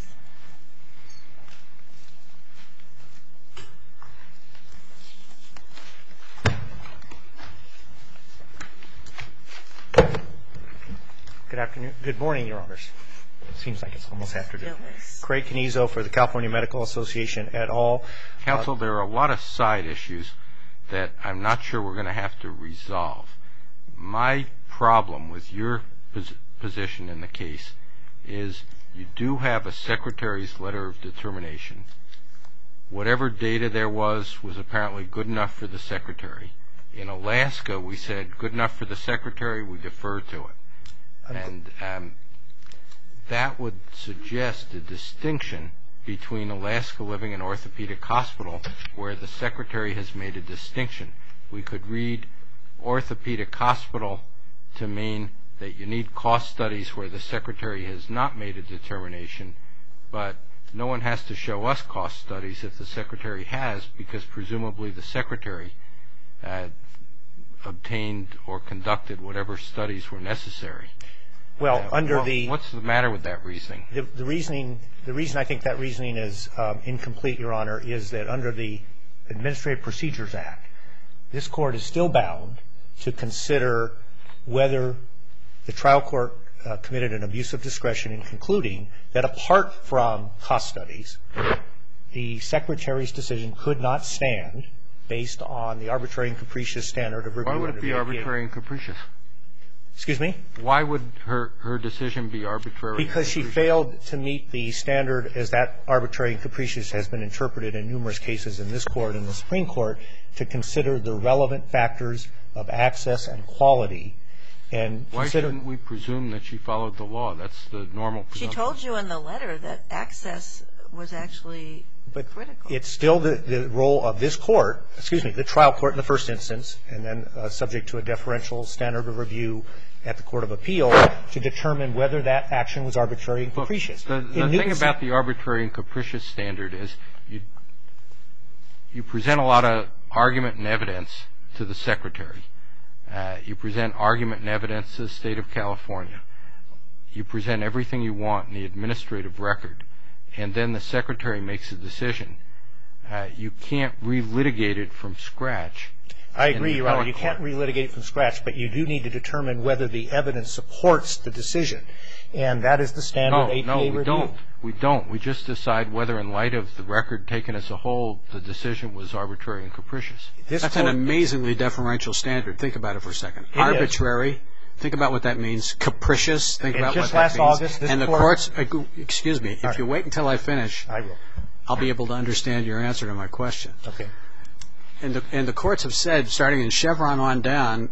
Good afternoon. Good morning, Your Honors. It seems like it's almost afternoon. Yes. Craig Canizo for the California Medical Association et al. Counsel, there are a lot of side issues that I'm not sure we're going to have to resolve. My problem with your pos- position in the case is you do have a secretary's letter of determination. Whatever data there was was apparently good enough for the secretary. In Alaska, we said good enough for the secretary, we defer to it. And um, that would suggest a distinction between Alaska Living and Orthopedic Hospital where the secretary has made a distinction. We could read Orthopedic Hospital to mean that you need cost studies where the secretary has not made a determination, but no one has to show us cost studies if the secretary has, because presumably the secretary uh, obtained or conducted whatever studies were necessary. Well, Uh, under what- the What's the matter with that reasoning? the, the reasoning, the reason I think that reasoning is um, incomplete, Your Honor, is that under the Administrative Procedures Act, this court is still bound to consider whether the trial court uh, committed an abuse of discretion in concluding that apart from cost studies, the secretary's decision could not stand based on the arbitrary and capricious standard of review. Why would under it be the A P A. arbitrary and capricious? Excuse me? Why would her, her decision be arbitrary? and Because she capricious? failed to meet the standard as that arbitrary and capricious has been interpreted in numerous cases in this court and the Supreme Court to consider the relevant factors of access and quality. And Why consider, shouldn't we presume that she followed the law? That's the normal She presumption. told you in the letter that access was actually but critical. it's still the, the role of this court, excuse me, the trial court in the first instance, and then uh, subject to a deferential standard of review at the Court of Appeal to determine whether that action was arbitrary and Look, capricious. The, the In thing Newton's- about the arbitrary and capricious standard is you you present a lot of argument and evidence to the secretary. Uh, you present argument and evidence to the state of California. You present everything you want in the administrative record, and then the secretary makes a decision. Uh, you can't relitigate it from scratch I agree, Your Honor. You can't relitigate from scratch, but you do need to determine whether the evidence supports the decision. And that is the standard A P A review. No, no, we don't. We don't. We just decide whether, in light of the record taken as a whole, the decision was arbitrary and capricious. This That's court, an amazingly deferential standard. Think about it for a second. It Arbitrary. Is. Think about what that means. Capricious. Think and about just what last that means. August, this and the court, courts, excuse me, if right. you wait until I finish, I will. I'll be able to understand your answer to my question. Okay. And the, and the courts have said, starting in Chevron on down,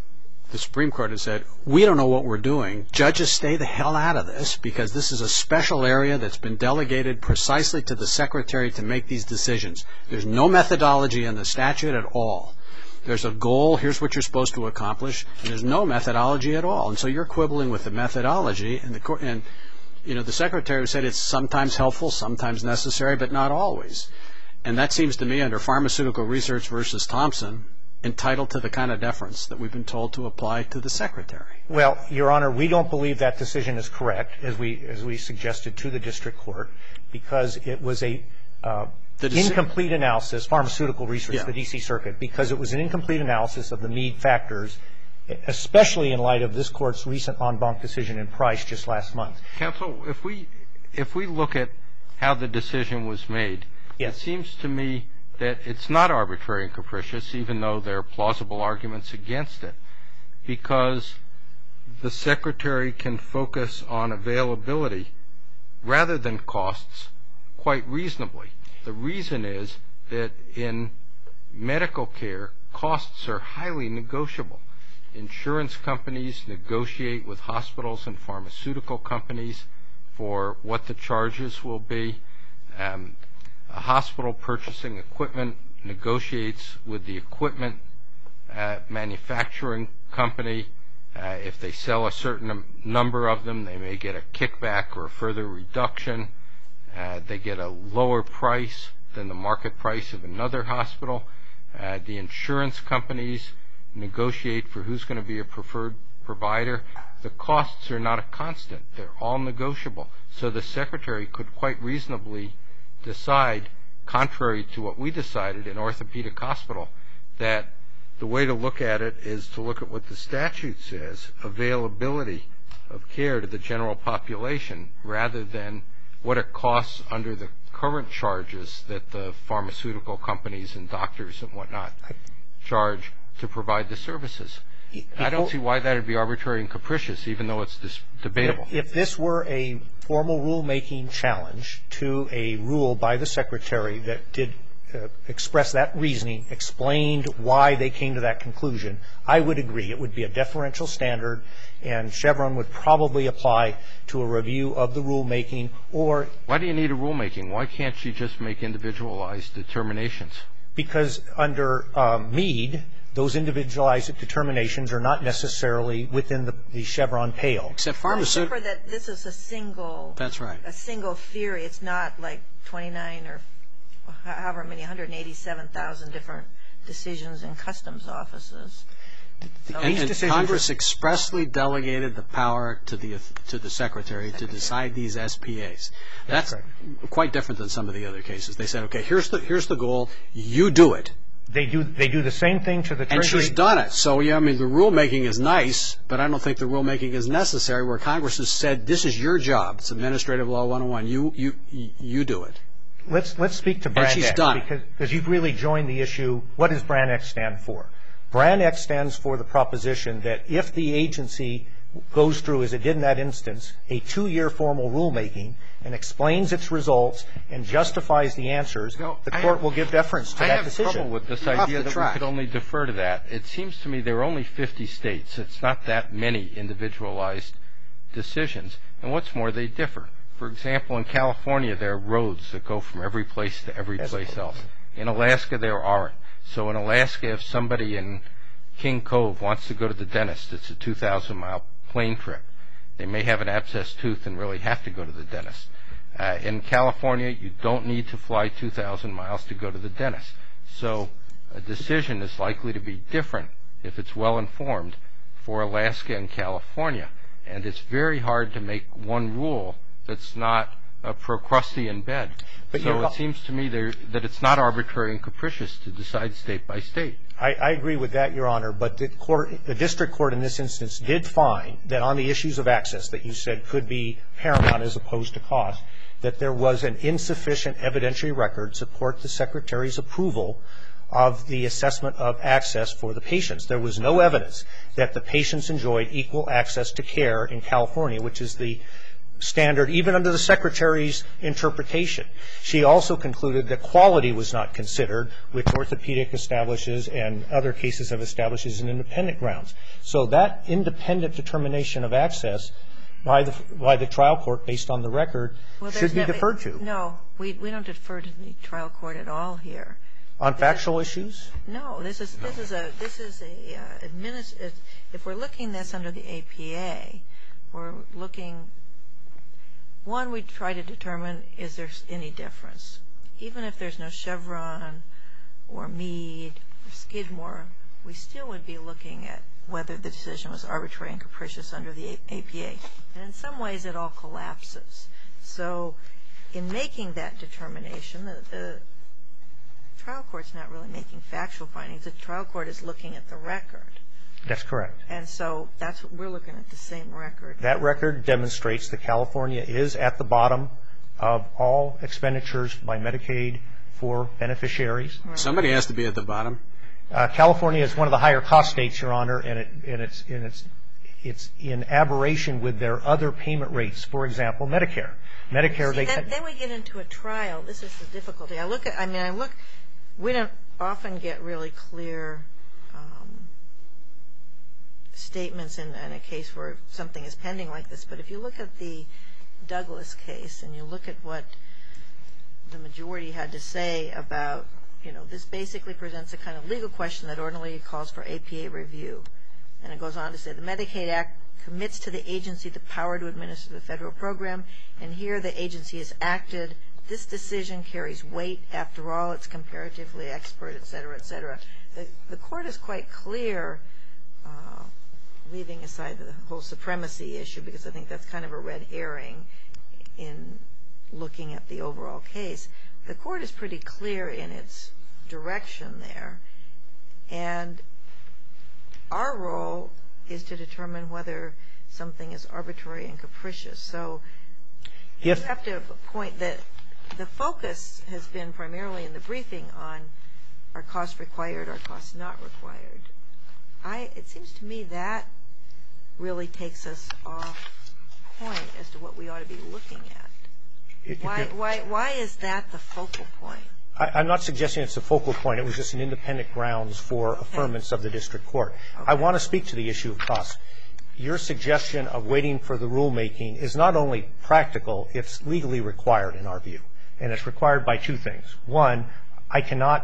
the Supreme Court has said, we don't know what we're doing. Judges, stay the hell out of this, because this is a special area that's been delegated precisely to the Secretary to make these decisions. There's no methodology in the statute at all. There's a goal, here's what you're supposed to accomplish, and there's no methodology at all. And so you're quibbling with the methodology, and the court, and you know, the Secretary said it's sometimes helpful, sometimes necessary, but not always. And that seems to me, under Pharmaceutical Research versus Thompson, entitled to the kind of deference that we've been told to apply to the Secretary. Well, Your Honor, we don't believe that decision is correct, as we as we suggested to the district court, because it was a uh, incomplete analysis, pharmaceutical research, yeah. the D C Circuit, because it was an incomplete analysis of the Meade factors, especially in light of this court's recent en banc decision in Price just last month. Counsel, if we if we look at how the decision was made, yes. It seems to me that it's not arbitrary and capricious, even though there are plausible arguments against it, because the Secretary can focus on availability rather than costs quite reasonably. The reason is that in medical care, costs are highly negotiable. Insurance companies negotiate with hospitals and pharmaceutical companies for what the charges will be. Um, a hospital purchasing equipment negotiates with the equipment uh, manufacturing company. Uh, if they sell a certain number of them, they may get a kickback or a further reduction. Uh, they get a lower price than the market price of another hospital. Uh, the insurance companies negotiate for who's going to be a preferred provider. The costs are not a constant. They're all negotiable. So the Secretary could quite reasonably decide, contrary to what we decided in Orthopedic Hospital, that the way to look at it is to look at what the statute says, availability of care to the general population, rather than what it costs under the current charges that the pharmaceutical companies and doctors and whatnot charge to provide the services. I don't see why that would be arbitrary and capricious, even though it's dis- debatable. If, if this were a formal rulemaking challenge to a rule by the Secretary that did uh, express that reasoning, explained why they came to that conclusion, I would agree. It would be a deferential standard, and Chevron would probably apply to a review of the rulemaking. Or why do you need a rulemaking? Why can't she just make individualized determinations? Because under um, Meade, those individualized determinations are not necessarily within the, the Chevron pale. Except pharmaceutical. Except for that this is a single. That's right. A single theory. It's not like twenty-nine or however many, one hundred eighty-seven thousand different decisions in customs offices. So and, and Congress are, expressly delegated the power to the to the Secretary to decide these S P As. That's, That's quite different than some of the other cases. They said, okay, here's the here's the goal. You do it. They do they do the same thing to the Treasury. And she's done it. So, yeah, I mean, the rulemaking is nice, but I don't think the rulemaking is necessary, where Congress has said, this is your job. It's Administrative Law one oh one. You you you do it. Let's let's speak to Brand and she's X, done because, because you've really joined the issue. What does Brand X stand for? Brand X stands for the proposition that if the agency goes through, as it did in that instance, a two-year formal rulemaking and explains its results and justifies the answers, no, the I court have, will give deference to I that decision. I have trouble with this You're idea that track. we could only defer to that. It seems to me there are only fifty states. It's not that many individualized decisions. And what's more, they differ. For example, in California, there are roads that go from every place to every As place else. In Alaska, there aren't. So in Alaska, if somebody in King Cove wants to go to the dentist, it's a two thousand mile plane trip. They may have an abscessed tooth and really have to go to the dentist. Uh, in California, you don't need to fly two thousand miles to go to the dentist. So a decision is likely to be different if it's well informed for Alaska and California. And it's very hard to make one rule that's not a Procrustean bed. But so you're- it seems to me there, that it's not arbitrary and capricious to decide state by state. I, I agree with that, Your Honor, but the court, the district court in this instance did find that on the issues of access that you said could be paramount as opposed to cost, that there was an insufficient evidentiary record to support the Secretary's approval of the assessment of access for the patients. There was no evidence that the patients enjoyed equal access to care in California, which is the standard even under the Secretary's interpretation. She also concluded that quality was not considered, which orthopedic establishes and other cases have established as an independent grounds. So that independent determination of access by the by the trial court based on the record Well, should be no, deferred to. No, we we don't defer to the trial court at all here. On factual issues? No, this is this is a this is a uh, administ- if we're looking this under the A P A, we're looking. One, we try to determine is there any difference, even if there's no Chevron or Meade or Skidmore, we still would be looking at whether the decision was arbitrary and capricious under the A P A. And in some ways, it all collapses. So, in making that determination, the, the trial court's not really making factual findings. The trial court is looking at the record. That's correct. And so that's what we're looking at, the same record. That record demonstrates that California is at the bottom of all expenditures by Medicaid for beneficiaries. Somebody has to be at the bottom. Uh, California is one of the higher cost states, Your Honor, and, it, and it's, and it's, it's in aberration with their other payment rates. For example, Medicare. Medicare, See, they then, then we get into a trial. This is the difficulty. I look at, I mean, I look, we don't often get really clear um, statements in, in a case where something is pending like this. But if you look at the Douglas case and you look at what the majority had to say about, you know, this basically presents a kind of legal question that ordinarily calls for A P A review. And it goes on to say the Medicaid Act commits to the agency the power to administer the federal program, and here the agency has acted. This decision carries weight. After all, it's comparatively expert, et cetera, et cetera. The, the court is quite clear, uh, leaving aside the whole supremacy issue, because I think that's kind of a red herring in looking at the overall case. The court is pretty clear in its direction there, and our role is to determine whether something is arbitrary and capricious. So you have to point that the focus has been primarily in the briefing on are costs required, are costs not required. I, it seems to me that really takes us off point as to what we ought to be looking at. Why, why, why is that the focal point? I, I'm not suggesting it's a focal point. It was just an independent grounds for affirmance of the district court. Okay. I want to speak to the issue of costs. Your suggestion of waiting for the rulemaking is not only practical, it's legally required in our view. And it's required by two things. One, I cannot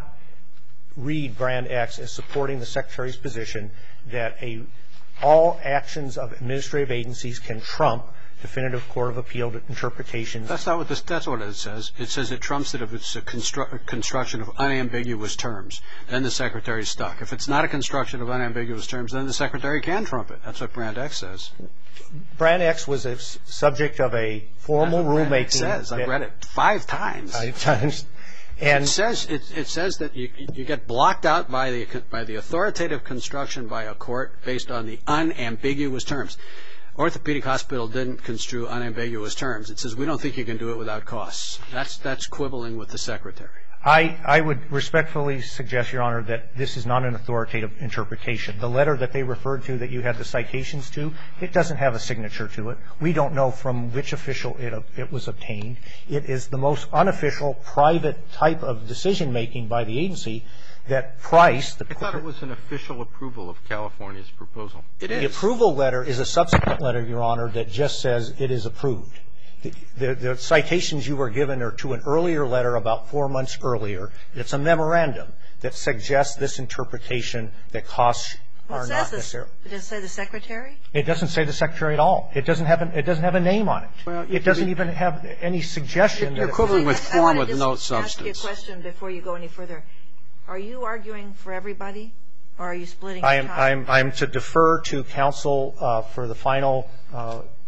read Brand X as supporting the Secretary's position that a, all actions of administrative agencies can trump definitive court of appeal interpretations. That's not what this, that's what it says. It says it trumps it if it's a constru- construction of unambiguous terms. Then the Secretary's stuck. If it's not a construction of unambiguous terms, then the Secretary can trump it. That's what Brand X says. Brand X was a subject of a formal That's what rulemaking. Brand X says. I've read it five times. Five times. And it says it, it says that you you get blocked out by the by the authoritative construction by a court based on the unambiguous terms. Orthopedic Hospital didn't construe unambiguous terms. It says we don't think you can do it without costs. That's that's quibbling with the Secretary. I, I would respectfully suggest, Your Honor, that this is not an authoritative interpretation. The letter that they referred to that you had the citations to, it doesn't have a signature to it. We don't know from which official it, it was obtained. It is the most unofficial, private type of decision-making by the agency that Price, the I thought it was an official approval of California's proposal. It is. The approval letter is a subsequent letter, Your Honor, that just says it is approved. The, the, the citations you were given are to an earlier letter about four months earlier. It's a memorandum that suggests this interpretation that costs Well, are it not says necessary. this, does it say the Secretary? It doesn't say the Secretary at all. It doesn't have an, it doesn't have a name on it. Well, you it doesn't be- even have any suggestion. You're that equivalent with I form wanna with just no ask substance. you a question before you go any further. Are you arguing for everybody, or are you splitting I the am, time? I'm, I'm to defer to counsel uh, for the final uh, uh,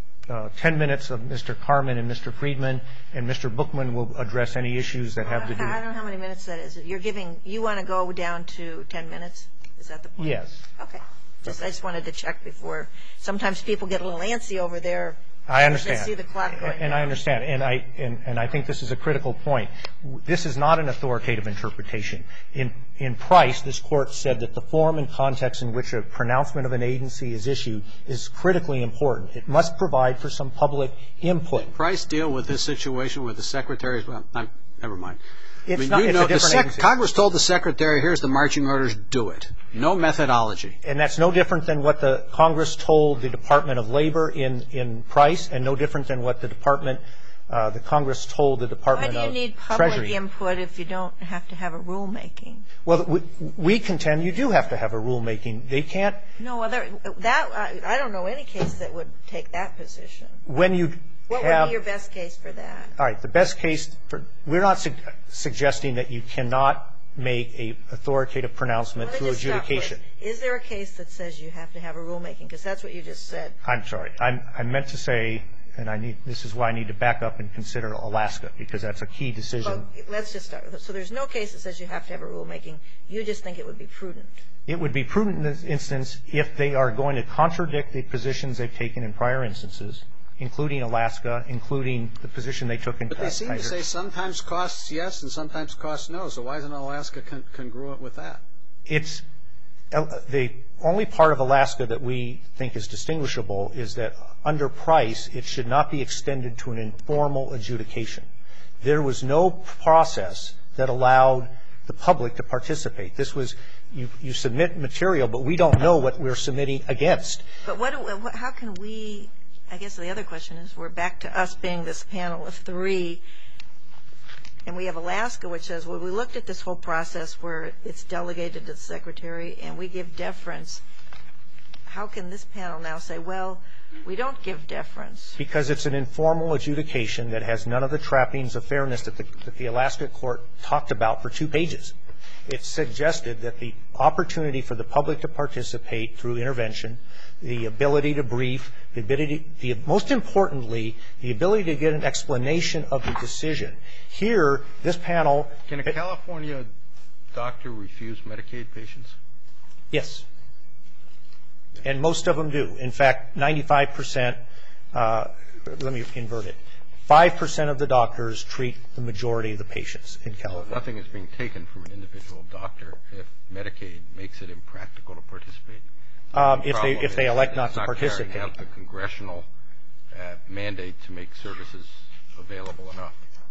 uh, ten minutes of Mister Carman and Mister Friedman, and Mister Bookman will address any issues that have to do. I don't know how many minutes that is. You're giving. You want to go down to ten minutes? Is that the point? Yes. Okay. Just I just wanted to check before. Sometimes people get a little antsy over there. I understand. They see the clock going and down. I understand, and I and, and I think this is a critical point. This is not an authoritative interpretation. In in Price, this court said that the form and context in which a pronouncement of an agency is issued is critically important. It must provide for some public input. Did Price deal with this situation with the secretaries? Well, I'm, never mind. It's I mean, not. you It's know, a different the sec- agency. Congress told the secretary, "Here's the marching orders. Do it." No methodology. And that's no different than what the Congress told the Department of Labor in, in Price, and no different than what the Department, uh, the Congress told the Department of Why do you Treasury. need public input if you don't have to have a rulemaking? Well, we, we contend you do have to have a rulemaking. They can't. No, other that I, I don't know any case that would take that position. When you What have, would be your best case for that? all right, the best case for, we're not su- suggesting that you cannot make a authoritative pronouncement Let me through just stop, adjudication. please. Is there a case that says you have to have a rulemaking? Because that's what you just said. I'm sorry. I'm, I meant to say, and I need, this is why I need to back up and consider Alaska, because that's a key decision. Well, let's just start with it. So there's no case that says you have to have a rulemaking. You just think it would be prudent. It would be prudent in this instance if they are going to contradict the positions they've taken in prior instances, including Alaska, including the position they took in But they seem to Kaiser. say sometimes costs yes and sometimes costs no. So why isn't Alaska con- congruent with that? It's the only part of Alaska that we think is distinguishable is that under Price, it should not be extended to an informal adjudication. There was no process that allowed the public to participate. This was, you, you submit material, but we don't know what we're submitting against. But what, what, how can we, I guess the other question is, we're back to us being this panel of three, and we have Alaska, which says, well, we looked at this whole process where it's delegated to the secretary, and we give deference. How can this panel now say, well, we don't give deference? Because it's an informal adjudication that has none of the trappings of fairness that the, that the Alaska court talked about for two pages. It suggested that the opportunity for the public to participate through intervention, the ability to brief, the ability, the, most importantly, the ability to get an explanation of the decision. Here, this panel. Can a California doctor refuse Medicaid patients? Yes. And most of them do. In fact, ninety-five percent, uh, let me invert it, five percent of the doctors treat the majority of the patients in California. So nothing is being taken from an individual doctor if Medicaid makes it impractical to participate? Um, The if they problem if they is elect it's not to participate. carrying out the congressional uh, mandate to make services available enough.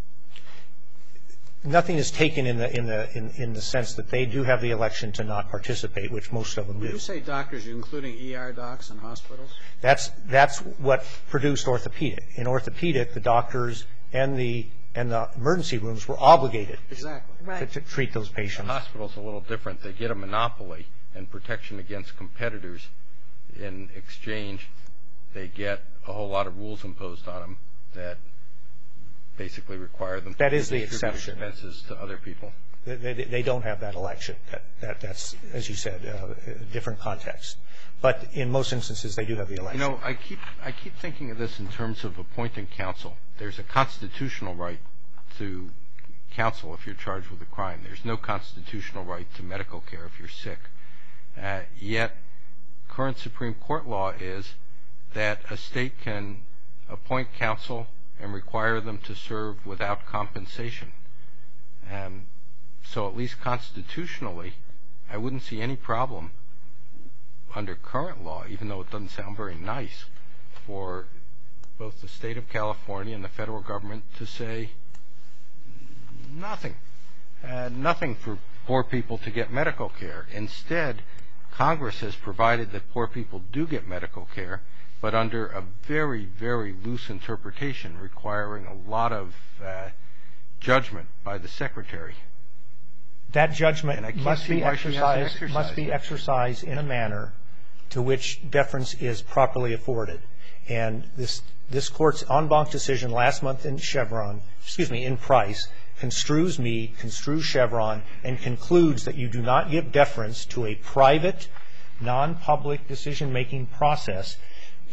Nothing is taken in the in the in, in the sense that they do have the election to not participate, which most of them When do. you say doctors, you're including E R docs and hospitals? That's that's what produced orthopedic. In orthopedic, the doctors and the and the emergency rooms were obligated Exactly. to, Right. to treat those The patients. hospital's a little different. They get a monopoly and protection against competitors. In exchange, they get a whole lot of rules imposed on them that basically require them to That is the distribute exception. expenses to other people. They, they, they don't have that election. That, that that's, as you said, uh, a different context. But in most instances, they do have the election. You know, I keep I keep thinking of this in terms of appointing counsel. There's a constitutional right to counsel if you're charged with a crime. There's no constitutional right to medical care if you're sick. Uh, yet, current Supreme Court law is that a state can appoint counsel and require them to serve without compensation. Um, so at least constitutionally, I wouldn't see any problem under current law, even though it doesn't sound very nice, for both the state of California and the federal government to say nothing, uh, nothing for poor people to get medical care. Instead, Congress has provided that poor people do get medical care, but under a very, very loose interpretation requiring a lot of uh, judgment by the secretary. That judgment And I can't must see be why she hasn't exercised exercised must be it. exercised in a manner to which deference is properly afforded. And this this court's en banc decision last month in Chevron, excuse me, in Price, construes Meade, construes Chevron, and concludes that you do not give deference to a private, non-public decision-making process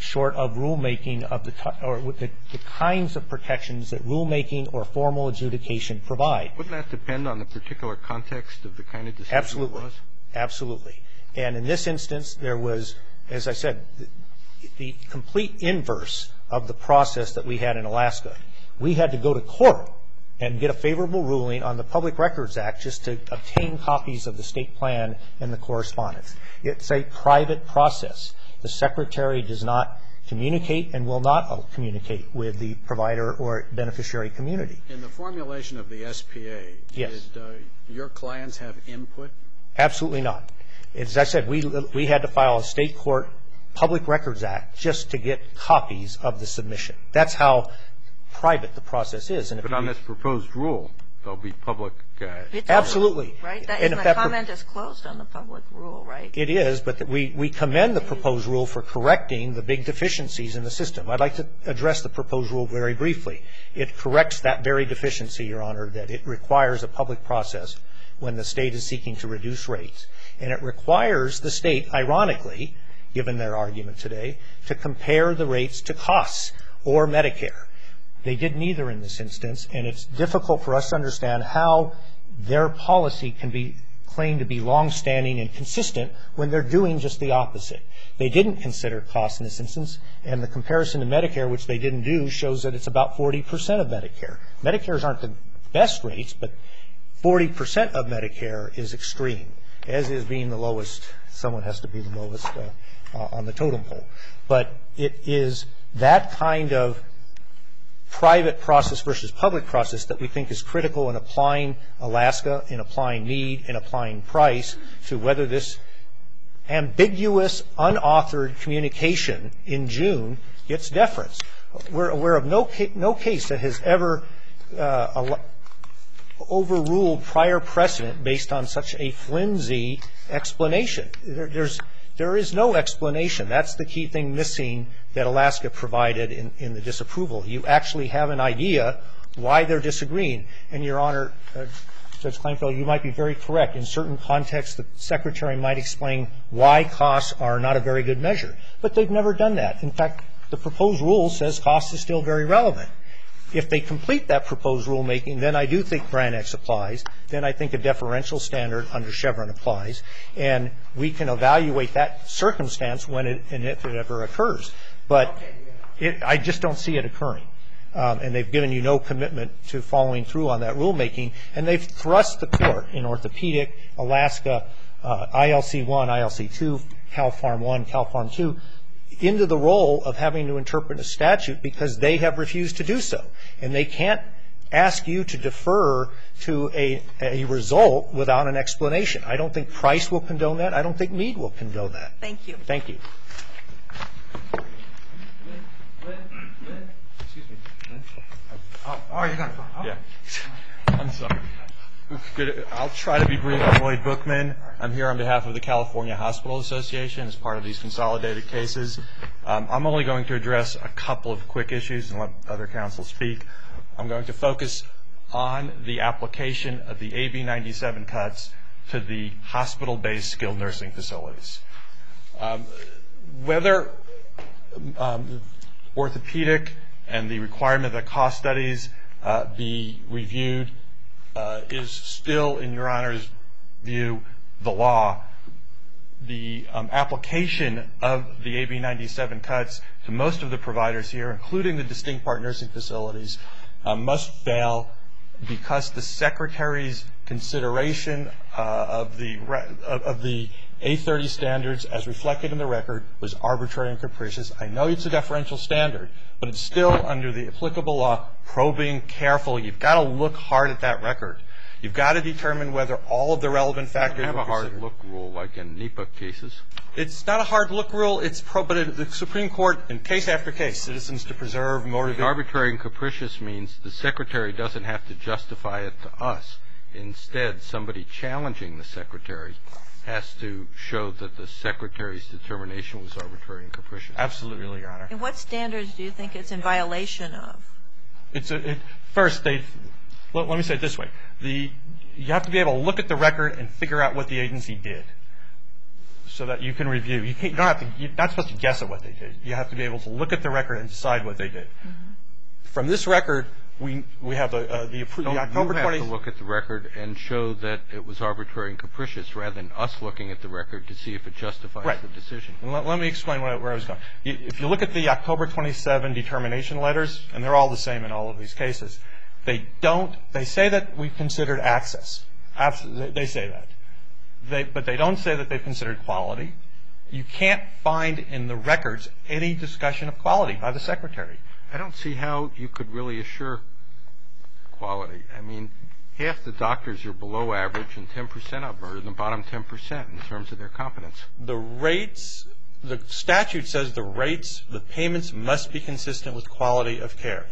short of rulemaking of the t- or with the, the kinds of protections that rulemaking or formal adjudication provide. Wouldn't that depend on the particular context of the kind of decision Absolutely. it was? Absolutely. And in this instance, there was, as I said, the, the complete inverse of the process that we had in Alaska. We had to go to court and get a favorable ruling on the Public Records Act just to obtain copies of the state plan and the correspondence. It's a private process. The secretary does not communicate and will not communicate with the provider or beneficiary community. In the formulation of the S P A, yes. did uh, your clients have input? Absolutely not. As I said, we we had to file a state court Public Records Act just to get copies of the submission. That's how private the process is. And if but on this proposed rule, there'll be public. Uh, It's absolutely. Over, right? That, and isn't the comment is closed on the public rule, right? It is, but the, we, we commend the proposed rule for correcting the big deficiencies in the system. I'd like to address the proposed rule very briefly. It corrects that very deficiency, Your Honor, that it requires a public process when the state is seeking to reduce rates. And it requires the state, ironically, given their argument today, to compare the rates to costs or Medicare. They did neither in this instance, and it's difficult for us to understand how their policy can be claimed to be longstanding and consistent when they're doing just the opposite. They didn't consider costs in this instance, and the comparison to Medicare, which they didn't do, shows that it's about forty percent of Medicare. Medicare's aren't the best rates, but forty percent of Medicare is extreme, as is being the lowest. Someone has to be the lowest uh, uh, on the totem pole. But it is that kind of private process versus public process that we think is critical in applying Alaska, in applying need, in applying price to whether this ambiguous, unauthored communication in June gets deference. We're aware of no, ca- no case that has ever uh, overruled prior precedent based on such a flimsy explanation. There, there's There is no explanation. That's the key thing missing that Alaska provided in, in the disapproval. You actually have an idea why they're disagreeing. And, Your Honor, uh, Judge Kleinfeld, you might be very correct. In certain contexts, the Secretary might explain why costs are not a very good measure. But they've never done that. In fact, the proposed rule says cost is still very relevant. If they complete that proposed rulemaking, then I do think Brand X applies. Then I think a deferential standard under Chevron applies. And we can evaluate that circumstance when it, and if it ever occurs. But it, I just don't see it occurring. Um, and they've given you no commitment to following through on that rulemaking. And they've thrust the court in orthopedic, Alaska, uh, I L C one, I L C two, Cal Farm one, Cal Farm two, into the role of having to interpret a statute because they have refused to do so. And they can't ask you to defer to a, a result without an explanation. I don't think Price will condone that. I don't think Meade will condone that. Thank you. Thank you. Excuse me. Oh, oh you're going to oh. Yeah. I'm sorry. Good. I'll try to be brief. I'm Lloyd Bookman. I'm here on behalf of the California Hospital Association as part of these consolidated cases. Um, I'm only going to address a couple of quick issues and let other counsel speak. I'm going to focus on the application of the A B ninety-seven cuts to the hospital-based skilled nursing facilities. Um, whether um, orthopedic and the requirement that cost studies uh, be reviewed Uh, is still, in Your Honor's view, the law. The um, application of the A B ninety-seven cuts to most of the providers here, including the distinct part nursing facilities, uh, must fail because the Secretary's consideration uh, of the of, of the A thirty standards, as reflected in the record, was arbitrary and capricious. I know it's a deferential standard, but it's still under the applicable law, probing, careful. You've got to look hard at that record. You've got to determine whether all of the relevant factors have are a hard considered. look rule like in NEPA cases. It's not a hard look rule. It's pro, but it, the Supreme Court, in case after case, citizens to preserve, motivate. Arbitrary and capricious means the Secretary doesn't have to justify it to us. Instead, somebody challenging the Secretary has to show that the Secretary's determination was arbitrary and capricious. Absolutely, Your Honor. And what standards do you think it's in violation of? It's a, it, first, they, let, let me say it this way. The, you have to be able to look at the record and figure out what the agency did. so that you can review. You, can't, you don't have to. You're not supposed to guess at what they did. You have to be able to look at the record and decide what they did. Mm-hmm. From this record, we we have the uh, the, the October twentieth. You have to look at the record and show that it was arbitrary and capricious, rather than us looking at the record to see if it justifies right. the decision. Let, let me explain where, where I was going. If you look at the October twenty-seventh determination letters, and they're all the same in all of these cases, they don't. They say that we've considered access. Absolutely, they say that. They, but they don't say that they've considered quality. You can't find in the records any discussion of quality by the secretary. I don't see how you could really assure quality. I mean, half the doctors are below average, and ten percent of them are in the bottom ten percent in terms of their competence. The rates, the statute says the rates, the payments must be consistent with quality of care.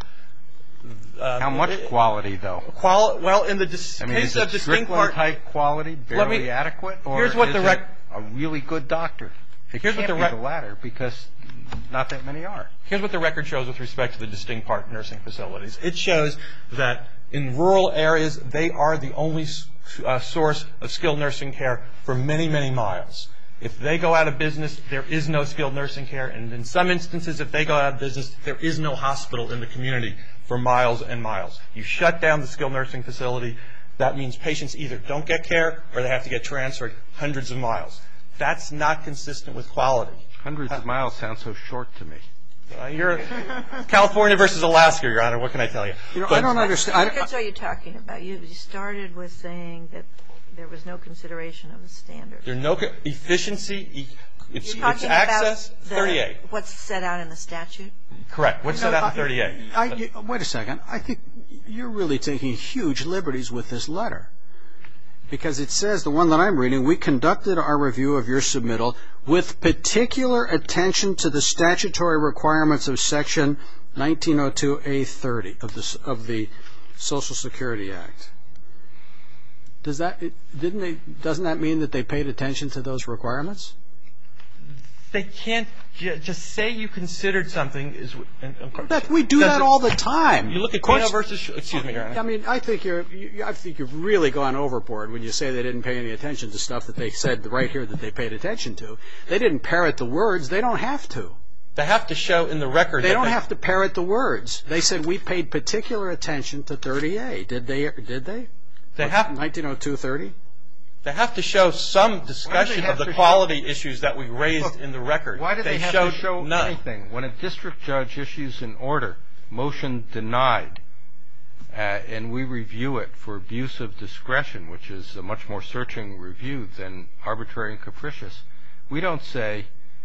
Um, How much it, quality, though? Quali- well, in the dis- I mean, case is of it distinct Strickland part, type quality, barely me, adequate, or here's what is the rec- it a really good doctor? It here's can't what the be rec- the latter, because not that many are. Here's what the record shows with respect to the distinct part nursing facilities. It shows that in rural areas, they are the only uh, source of skilled nursing care for many, many miles. If they go out of business, there is no skilled nursing care. And in some instances, if they go out of business, there is no hospital in the community for miles and miles. You shut down the skilled nursing facility, that means patients either don't get care or they have to get transferred hundreds of miles. That's not consistent with quality. Hundreds of miles sounds so short to me. Uh, you're California versus Alaska, Your Honor. What can I tell you? You know, but, I don't understand. What records are you talking about? You started with saying that there was no consideration of the standards. There's no co- efficiency. It's, You're it's talking access. about the, thirty-eight. What's set out in the statute? Correct. What's You know, set out in I- thirty-eight? I, you, wait a second. I think you're really taking huge liberties with this letter. Because it says, the one that I'm reading, we conducted our review of your submittal with particular attention to the statutory requirements of Section nineteen oh two A thirty of the, of the Social Security Act. Does that, it, didn't they, doesn't that mean that they paid attention to those requirements? They can't j- just say you considered something. Is and, and, That, we do that it, all the time. You look at Quino versus. Excuse me, Your Honor. I mean, I think you're. You, I think you've really gone overboard when you say they didn't pay any attention to stuff that they said right here that they paid attention to. They didn't parrot the words. They don't have to. They have to show in the record. They that don't they, have to parrot the words. They said we paid particular attention to thirty A. Did they? Did they? They have nineteen oh two thirty. They have to show some discussion of the quality issues that we raised Look, in the record. Why do they, they have showed to show none. anything? When a district judge issues an order, motion denied, uh, and we review it for abuse of discretion, which is a much more searching review than arbitrary and capricious, we don't say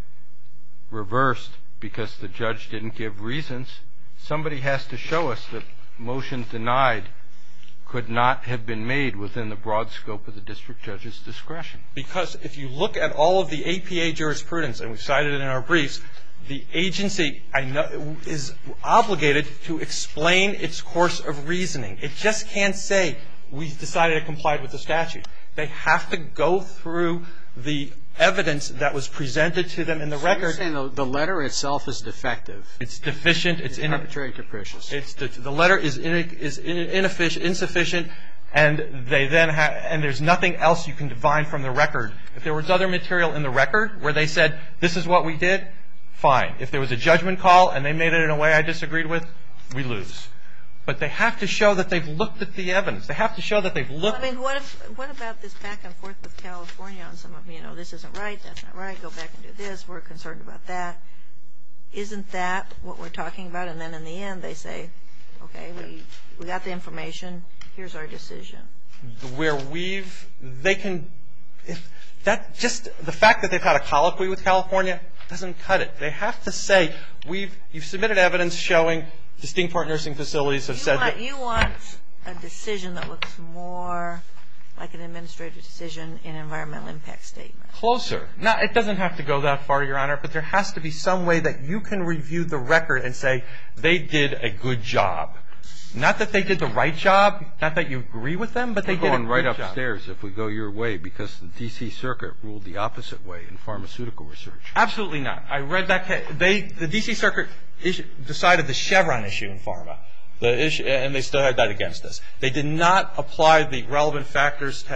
reversed because the judge didn't give reasons. Somebody has to show us that motion denied could not have been made within the broad scope of the district judge's discretion. Because if you look at all of the A P A jurisprudence, and we've cited it in our briefs, the agency I know, is obligated to explain its course of reasoning. It just can't say we decided to comply with the statute. They have to go through the evidence that was presented to them in the So record. you're saying the, the letter itself is defective. It's deficient. It's, It's in, arbitrary and capricious. It's the, the letter is in, is inefficient, insufficient, and they then have, and there's nothing else you can divine from the record. If there was other material in the record where they said this is what we did, fine. If there was a judgment call and they made it in a way I disagreed with, we lose. But they have to show that they've looked at the evidence. They have to show that they've looked. I mean, what if, what about this back and forth with California on some of, you know, this isn't right, that's not right, go back and do this, we're concerned about that. Isn't that what we're talking about? And then in the end they say, okay, we, we got the information, here's our decision. Where we've, they can, if that, just the fact that they've had a colloquy with California doesn't cut it. They have to say, we've, you've submitted evidence showing distinct part nursing facilities have you said want, that. You want a decision that looks more like an administrative decision in environmental impact statement. Closer. Now, it doesn't have to go that far, Your Honor, but there has to be some way that you can review the record and say they did a good job. Not that they did the right job, not that you agree with them, but they We're did a going good right job. upstairs if we go your way because the D C Circuit ruled the opposite way in pharmaceutical research. Absolutely not. I read that case. They, the D C Circuit issue, decided the Chevron issue in pharma, the issue, and they still had that against us. They did not apply the relevant factors test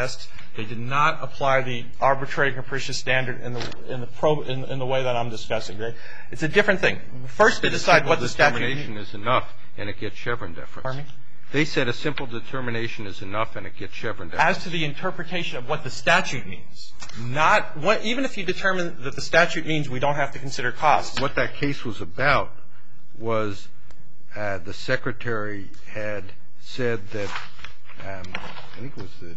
They did not apply the arbitrary and capricious standard in the in the pro in, in the way that I'm discussing. Right? It's a different thing. First, they decide what the statute determination is enough, and it gets Chevron deference. Pardon me? They said a simple determination is enough, and it gets Chevron deference. As to the interpretation of what the statute means, not what even if you determine that the statute means we don't have to consider costs. What that case was about was uh, the secretary had said that um, I think it was the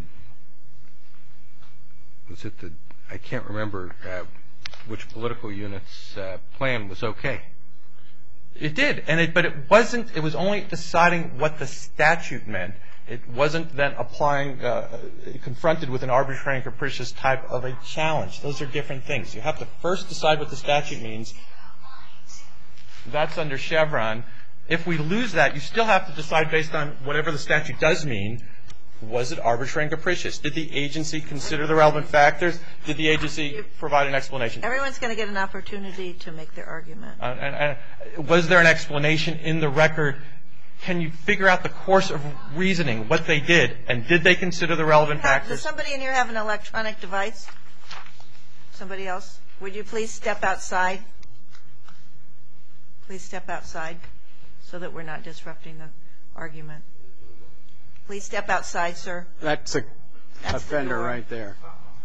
was it the I can't remember uh, which political unit's uh, plan was okay. It did, and it but it wasn't. It was only deciding what the statute meant. It wasn't then applying, uh, confronted with an arbitrary and capricious type of a challenge. Those are different things. You have to first decide what the statute means. That's under Chevron. If we lose that, you still have to decide based on whatever the statute does mean, was it arbitrary and capricious? Did the agency consider the relevant factors? Did the agency provide an explanation? Everyone's going to get an opportunity to make their argument. Uh, and, and was there an explanation in the record? Can you figure out the course of reasoning, what they did, and did they consider the relevant factors? Does somebody in here have an electronic device? Somebody else? Would you please step outside? Please step outside so that we're not disrupting the argument. Please step outside, sir. That's a That's offender the right there.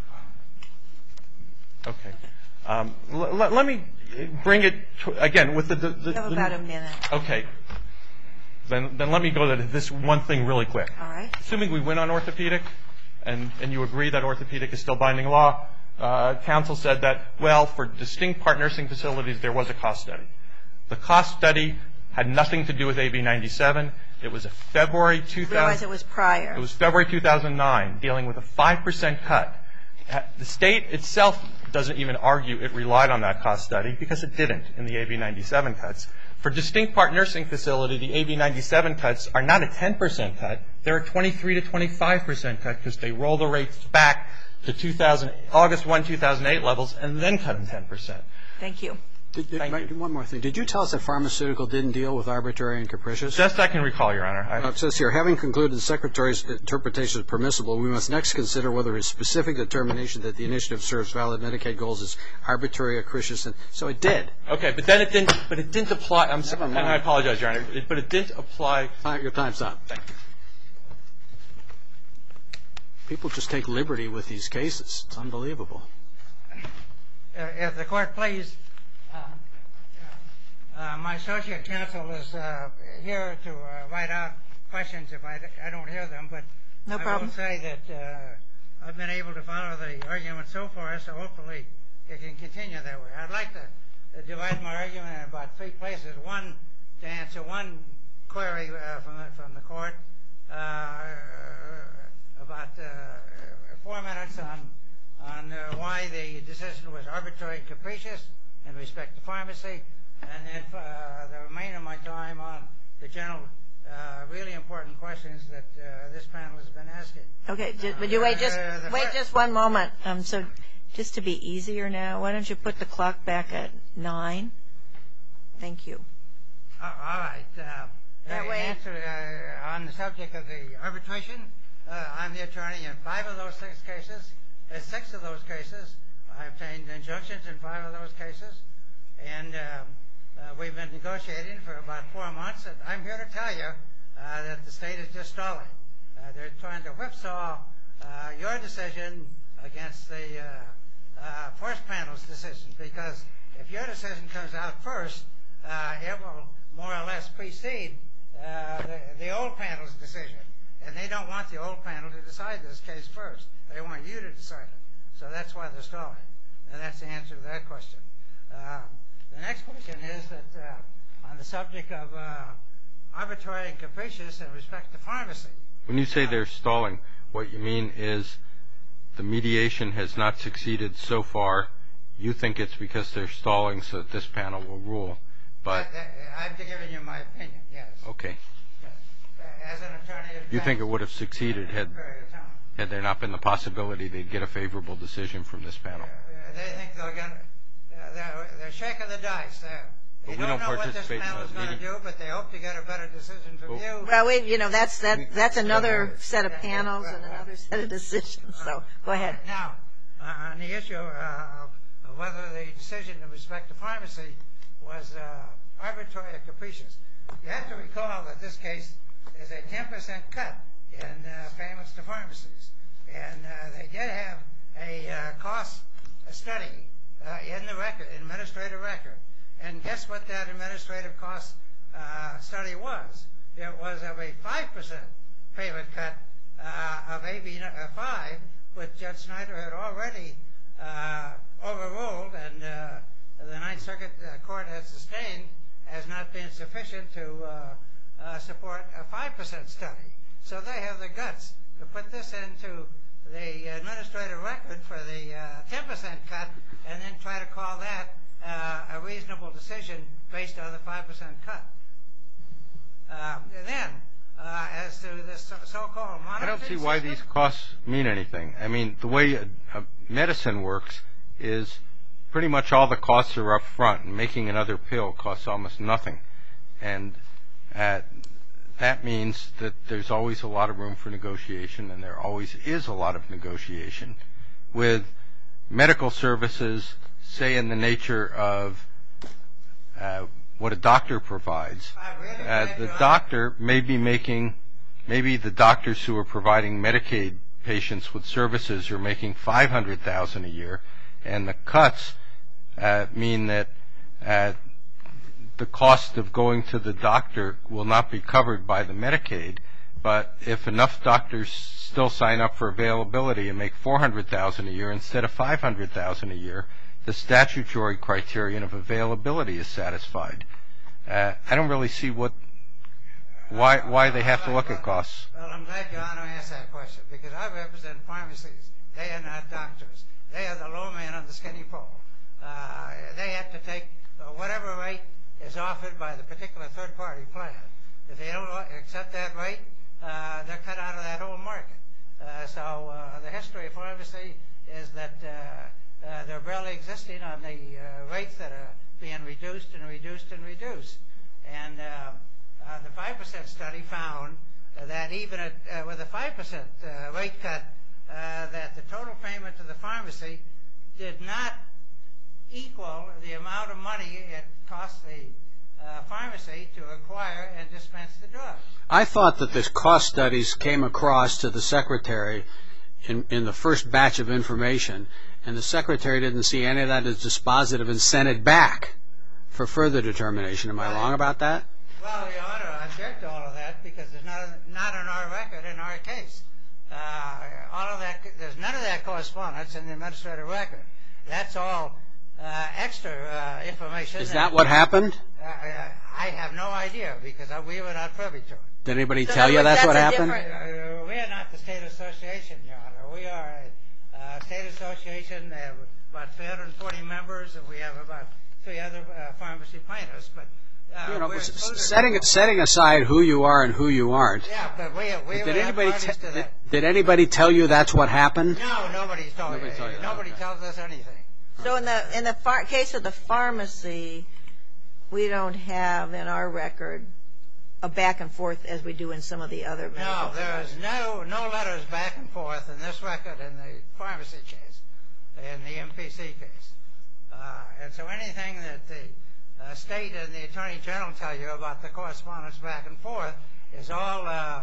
Okay. Um, l- l- let me bring it, to, again, with the... the, the you have about a minute. Okay. Then, then let me go to this one thing really quick. All right. Assuming we win on orthopedic, and, and you agree that orthopedic is still binding law, uh, counsel said that, well, for distinct part nursing facilities, there was a cost study. The cost study had nothing to do with A B ninety-seven. It was a February two thousand... I realize it was prior. It was February two thousand nine, dealing with a five percent cut. The state itself doesn't even argue it relied on that cost study because it didn't in the A B ninety-seven cuts. For distinct part nursing facility, the A B ninety-seven cuts are not a ten percent cut. They're a twenty-three to twenty-five percent cut because they roll the rates back to August first, two thousand eight levels and then cut them ten percent. Thank you. Did, did, Thank you. One more thing. Did you tell us that pharmaceutical didn't deal with arbitrary and capricious? Best I can recall, Your Honor. I, Uh, it says here, having concluded the Secretary's interpretation is permissible, we must next consider whether his specific determination that the initiative serves valid Medicaid goals is arbitrary or capricious. And so it did. okay, but then it didn't. But it didn't apply. I'm sorry, Never and mind. I apologize, Your Honor. It, but it didn't apply. Time- Your time's up. Thank you. People just take liberty with these cases. It's unbelievable. Uh, if the court please, uh, uh, my associate counsel is uh, here to uh, write out questions if I, I don't hear them, but No I problem. will say that uh, I've been able to follow the argument so far, so hopefully it can continue that way. I'd like to uh, divide my argument in about three places. One, to answer one query uh, from, the, from the court, uh, about uh, four minutes on on uh, why the decision was arbitrary and capricious in respect to pharmacy, and then uh, the remainder of my time on the general, uh, really important questions that uh, this panel has been asking. Okay, just, would you wait just Uh, the wait fir- just one moment? Um, so, just to be easier now, why don't you put the clock back at nine? Thank you. Uh, all right. Uh, That in way- answer uh, on the subject of the arbitration, uh, I'm the attorney in five of those six cases. In six of those cases, I obtained injunctions in five of those cases, and um, uh, we've been negotiating for about four months. And I'm here to tell you uh, that the state is just stalling. Uh, they're trying to whipsaw uh, your decision against the uh, uh, first panel's decision, because if your decision comes out first, uh, it will more or less precede uh, the, the old panel's decision. And they don't want the old panel to decide this case first. They want you to decide it. So that's why they're stalling. And that's the answer to that question. Um, the next question is that uh, on the subject of uh, arbitrary and capricious in respect to pharmacy. When you say they're stalling, what you mean is the mediation has not succeeded so far. You think it's because they're stalling so that this panel will rule. But I, I, I've given you my opinion, yes. okay. Yes. As an attorney, You think it would have succeeded had period of time. had there not been the possibility they'd get a favorable decision from this panel? Uh, they think they'll get. Uh, they're, they're shaking the dice. They're, They But we don't don't know what this participate in panel is the going to meeting. do, but they hope to get a better decision from you. Well, wait, you know, that's that that's another set of panels and another set of decisions. So go ahead. Now, uh, on the issue uh, of whether the decision in respect to pharmacy was uh, arbitrary or capricious, you have to recall that this case is a ten percent cut in uh, payments to pharmacies. And uh, they did have a uh, cost study uh, in the record, administrative record. And guess what that administrative cost uh, study was? It was of a five percent payment cut uh, of A B five, which Judge Snyder had already uh, overruled, and uh, the Ninth Circuit uh, Court has sustained as not being sufficient to uh, uh, support a five percent study. So they have the guts to put this into the administrative record for the uh, ten percent cut and then try to call that uh, a reasonable decision based on the five percent cut. Uh, then, uh, as to this so-called monitoring I don't see why system, these costs mean anything. I mean, the way a, a medicine works is pretty much all the costs are up front, and making another pill costs almost nothing. And uh, that means that there's always a lot of room for negotiation, and there always is a lot of negotiation. With medical services, say in the nature of uh, what a doctor provides, uh, the doctor may be making, maybe the doctors who are providing Medicaid patients with services are making five hundred thousand dollars a year, and the cuts uh, mean that uh, the cost of going to the doctor will not be covered by the Medicaid, but if enough doctors still sign up for availability and make four hundred thousand dollars a year instead of five hundred thousand dollars a year, the statutory criterion of availability is satisfied. Uh, I don't really see what, why, why they have to look at costs. Well, I'm glad Your Honor asked that question, because I represent pharmacies. They are not doctors. They are the low man on the skinny pole. Uh, they have to take uh, whatever rate is offered by the particular third-party plan. If they don't accept that rate, uh, they're cut out of that whole market. Uh, so uh, the history of pharmacy is that uh, uh, they're barely existing on the uh, rates that are being reduced and reduced and reduced. And uh, uh, the five percent study found uh, that even at, uh, with a five percent uh, rate cut, uh, that the total payment to the pharmacy did not equal the amount of money it cost the uh, pharmacy to acquire and dispense the drug. I thought that the cost studies came across to the secretary in, in the first batch of information, and the secretary didn't see any of that as dispositive and sent it back for further determination. Am I wrong about that? Well, Your Honor, I object to all of that because there's not, not on our record in our case. Uh, all of that, there's none of that correspondence in the administrative record. That's all uh, extra uh, information. Is that what happened? Uh, I have no idea because we were not privy to it. Did anybody So tell in you other words, that's what that's a happened? different- Uh, we are not the state association, Your Honor. We are a uh, state association. They have about three hundred forty members, and we have about three other uh, pharmacy plaintiffs. But uh, You know, we're s- included- setting setting aside who you are and who you aren't. Yeah, but we we Did were anybody parties te- to did, that. did anybody tell you that's what happened? No, nobody's told Nobody you. told you that, Nobody okay. tells us anything. So in the in the phar- case of the pharmacy, we don't have in our record a back and forth as we do in some of the other medical No, there is providers. no no letters back and forth in this record in the pharmacy case, in the M P C case. Uh, and so anything that the uh, state and the Attorney General tell you about the correspondence back and forth is all uh,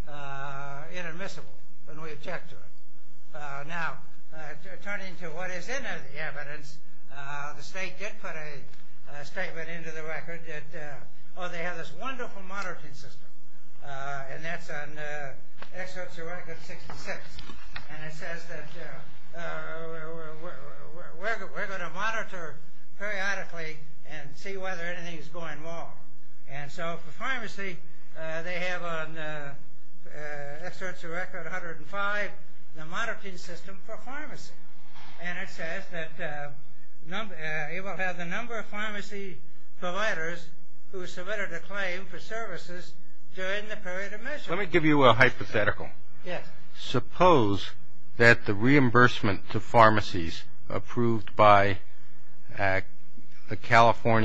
uh, inadmissible, and we object to it. Uh, now, uh, t- turning to what is in the evidence, uh, the state did put a, a statement into the record that, uh, oh, they have this wonderful monitoring system, uh, and that's on uh, excerpts of record sixty-six. And it says that uh, uh, we're, we're, we're, we're going to monitor periodically and see whether anything is going wrong. And so for pharmacy, uh, they have on uh, uh, excerpts of record one hundred five, the monitoring system for pharmacy. And it says that uh, num- uh, it will have the number of pharmacy providers who submitted a claim for services during the period of measurement. Let me give you a hypothetical. Yes. Suppose that the reimbursement to pharmacies approved by uh, the California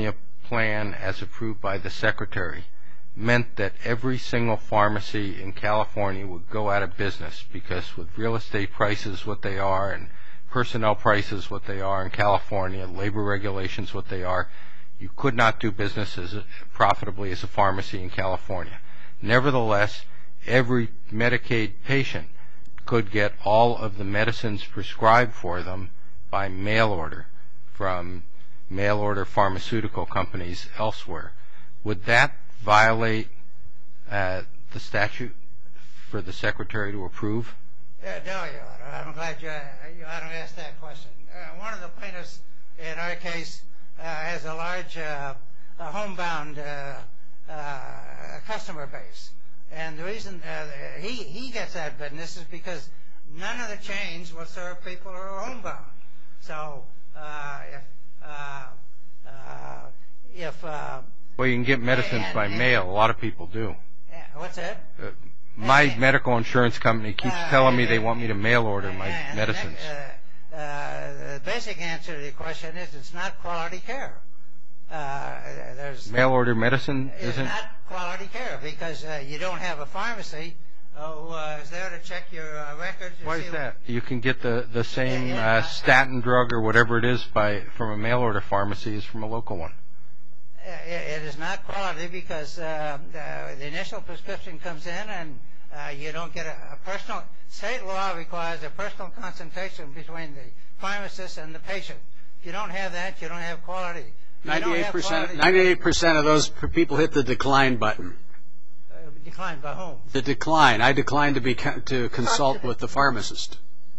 plan as approved by the Secretary meant that every single pharmacy in California would go out of business, because with real estate prices what they are and personnel prices what they are in California, labor regulations what they are, you could not do business as profitably as a pharmacy in California. Nevertheless, every Medicaid patient could get all of the medicines prescribed for them by mail order from mail order pharmaceutical companies elsewhere. Would that violate uh, the statute for the Secretary to approve? Uh, no, Your Honor. I'm glad you, Your Honor asked that question. Uh, one of the plaintiffs in our case uh, has a large uh, a homebound uh, uh, customer base. And the reason uh, he, he gets that business is because none of the chains will serve people who are homebound. So uh, if uh, uh, if uh, well, you can get medicines and, by and, mail. A lot of people do. Uh, what's that? Uh, my and, medical insurance company keeps uh, telling me and, they want me to mail order my and, medicines. Uh, uh, the basic answer to the question is it's not quality care. Uh, there's mail order medicine it's isn't not quality care because uh, you don't have a pharmacy who uh, is there to check your uh, records. Why is that? You can get the the same Yeah, yeah. uh, statin drug or whatever it is by from a mail order pharmacy as from a local one. Uh, it, it is not quality because uh, the, the initial prescription comes in and uh, you don't get a, a personal. State law requires a personal consultation between the pharmacist and the patient. If you don't have that, you don't have quality. Ninety-eight percent. Ninety-eight percent of those people hit the decline button. Uh, decline by whom? The decline. I declined to be to consult with the pharmacist.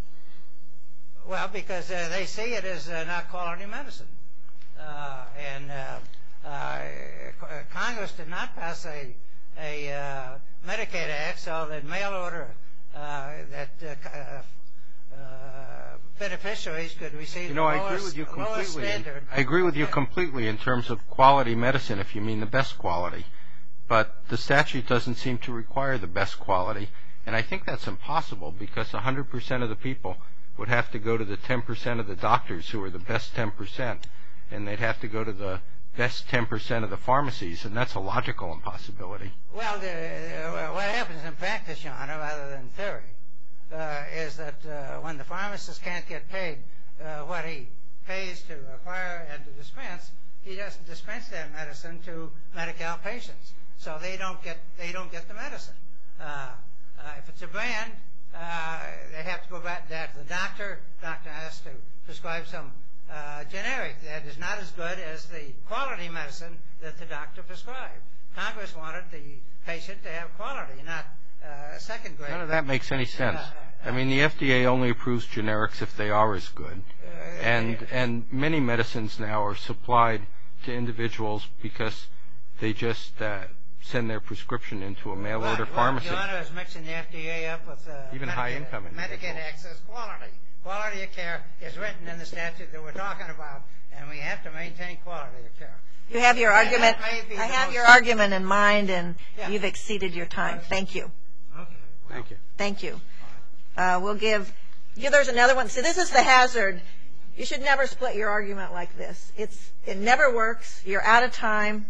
Well, because uh, they see it as uh, not quality medicine, uh, and uh, uh, Congress did not pass a a uh, Medicaid Act so that mail order uh, that uh, uh, beneficiaries could receive. You know, the I lowest, agree with you completely. standard. I agree with you completely in terms of quality medicine, if you mean the best quality. But the statute doesn't seem to require the best quality, and I think that's impossible because one hundred percent of the people would have to go to the ten percent of the doctors who are the best ten percent, and they'd have to go to the best ten percent of the pharmacies, and that's a logical impossibility. Well, the, uh, what happens in practice, Your Honor, rather than theory, uh, is that uh, when the pharmacist can't get paid uh, what he pays to acquire and to dispense, he doesn't dispense that medicine to Medi-Cal patients, so they don't get they don't get the medicine. Uh, uh, if it's a brand, uh, they have to go back there to the doctor. Doctor has to prescribe some uh, generic that is not as good as the quality medicine that the doctor prescribed. Congress wanted the patient to have quality, not uh, second grade. None of that makes any sense. I mean, the F D A only approves generics if they are as good, and and many medicines now are supplied to individuals because they just uh, send their prescription into a mail order well, pharmacy. Your Honor is mixing the F D A up with uh, even Medicaid, high income individuals. Medicaid access quality. Quality of care is written in the statute that we're talking about, and we have to maintain quality of care. You have your And argument. that may be I the have most- your argument in mind, and Yeah. you've exceeded your time. Thank you. Okay. Thank you. Thank you. Uh, we'll give. Yeah, there's another one. See, this is the hazard. You should never split your argument like this. It's it never works. You're out of time.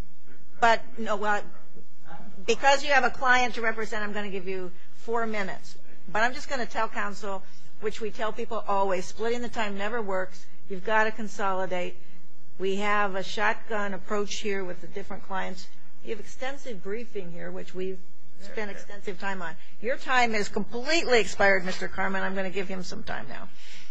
But no, well, because you have a client to represent, I'm going to give you four minutes. But I'm just going to tell counsel, which we tell people always, splitting the time never works. You've got to consolidate. We have a shotgun approach here with the different clients. You have extensive briefing here, which we've spent extensive time on. Your time is completely expired, Mister Carmen. I'm going to give him some time now.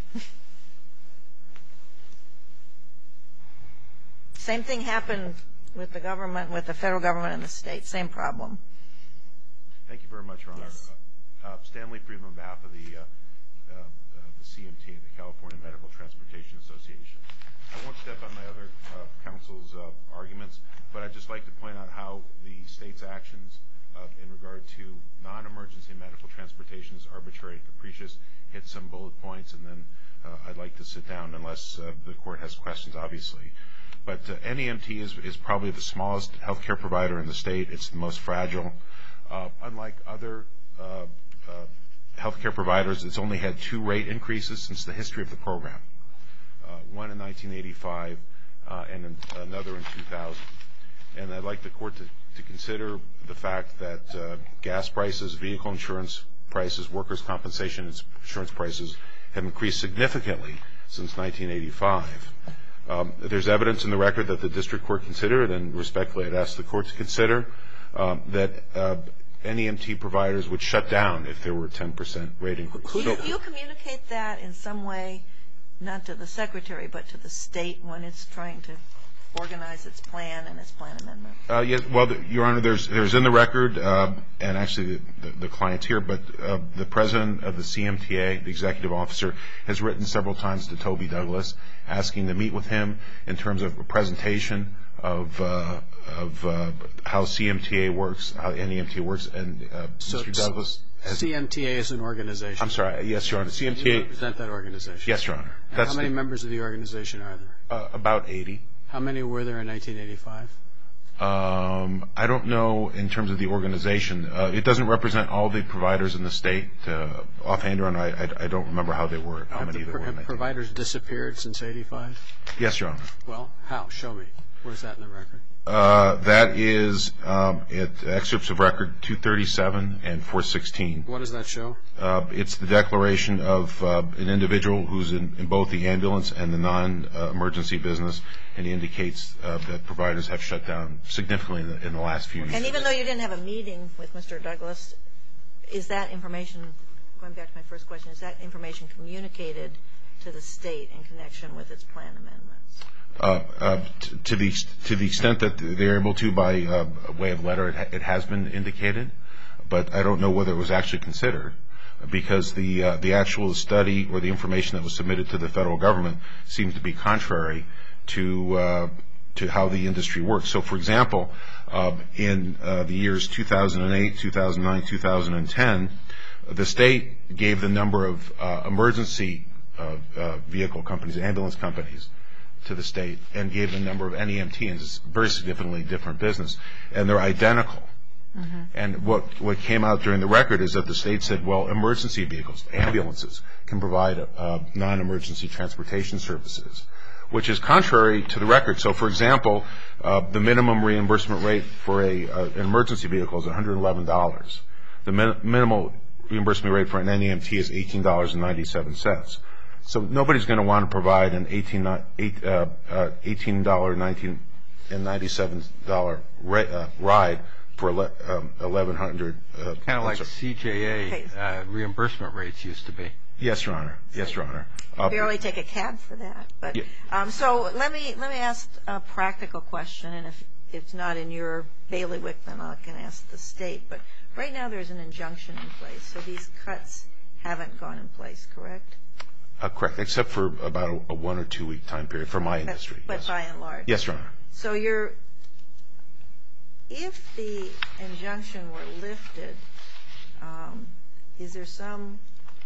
Same thing happened with the government, with the federal government and the state. Same problem. Thank you very much, Your Honor. Yes. Uh, Stanley Friedman on behalf of the, uh, uh, uh, the C M T, the California Medical Transportation Association. I won't step on my other uh, counsel's uh, arguments, but I'd just like to point out how the state's actions uh, in regard to non-emergency medical transportation is arbitrary and capricious, hit some bullet points, and then uh, I'd like to sit down unless uh, the court has questions, obviously. But uh, N E M T is, is probably the smallest healthcare provider in the state. It's the most fragile. Uh, unlike other uh, uh, healthcare providers, it's only had two rate increases since the history of the program. Uh, one in nineteen eighty-five uh, and in, another in two thousand. And I'd like the court to, to consider the fact that uh, gas prices, vehicle insurance prices, workers' compensation insurance prices have increased significantly since nineteen eighty-five. Um, there's evidence in the record that the district court considered, and respectfully I'd ask the court to consider, um, that uh, N E M T providers would shut down if there were a ten percent rate increase. Do you, you communicate that in some way, not to the secretary, but to the state when it's trying to organize its plan and its plan amendment? Uh, yes, well, the, Your Honor, there's there's in the record, uh, and actually the, the, the client's here, but uh, the president of the C M T A, the executive officer, has written several times to Toby Douglas asking to meet with him in terms of a presentation of uh, of uh, how C M T A works, how N E M T works, and uh, So Mister Douglas has... C M T A is an organization. I'm sorry, yes, Your Honor. C M T A... You represent that organization? Yes, Your Honor. That's how many the, members of the organization are there? Uh, about eighty. How many were there in nineteen eighty-five? Um, I don't know in terms of the organization. Uh, it doesn't represent all the providers in the state. Uh, offhand, Your Honor, I, I, I don't remember how they were, how have many the, there were. Have providers disappeared since eighty-five? Yes, Your Honor. Well, how? Show me. Where's that in the record? Uh, that is um, at excerpts of record two thirty-seven and four sixteen. What does that show? Uh, it's the declaration of uh, an individual who's in, in both the ambulance and the non-emergency uh, business, and he indicates uh, that providers have shut down significantly in the, in the last few years. And even though you didn't have a meeting with Mister Douglas, is that information, going back to my first question, is that information communicated to the state in connection with its plan amendments? Uh, uh, t- to the to the extent that they're able to by uh, way of letter, it, ha- it has been indicated, but I don't know whether it was actually considered, because the uh, the actual study or the information that was submitted to the federal government seems to be contrary to uh, to how the industry works. So, for example, uh, in uh, the years two thousand eight, two thousand nine, two thousand ten, the state gave the number of uh, emergency uh, uh, vehicle companies, ambulance companies, to the state, and gave the number of N E M T, and it's a very significantly different business, and they're identical. Mm-hmm. And what what came out during the record is that the state said, well, emergency vehicles, ambulances, can provide uh, non-emergency transportation services, which is contrary to the record. So, for example, uh, the minimum reimbursement rate for a uh, an emergency vehicle is one hundred eleven dollars. The min- minimal reimbursement rate for an N E M T is eighteen dollars and ninety-seven cents. So nobody's going to want to provide an eighteen dollars and ninety-seven cents uh, ride for um, eleven hundred dollars. Uh, kind of like C J A uh, reimbursement rates used to be. Yes, Your Honor. Yes, Your Honor. You uh, barely take a cab for that. But yeah. um, so let me let me ask a practical question, and if it's not in your bailiwick, then I can ask the state. But right now there's an injunction in place, so these cuts haven't gone in place, correct? Uh, correct, except for about a, a one or two week time period for my industry. But, but yes. by and large. Yes, Your Honor. So you're, if the injunction were lifted, um, is there some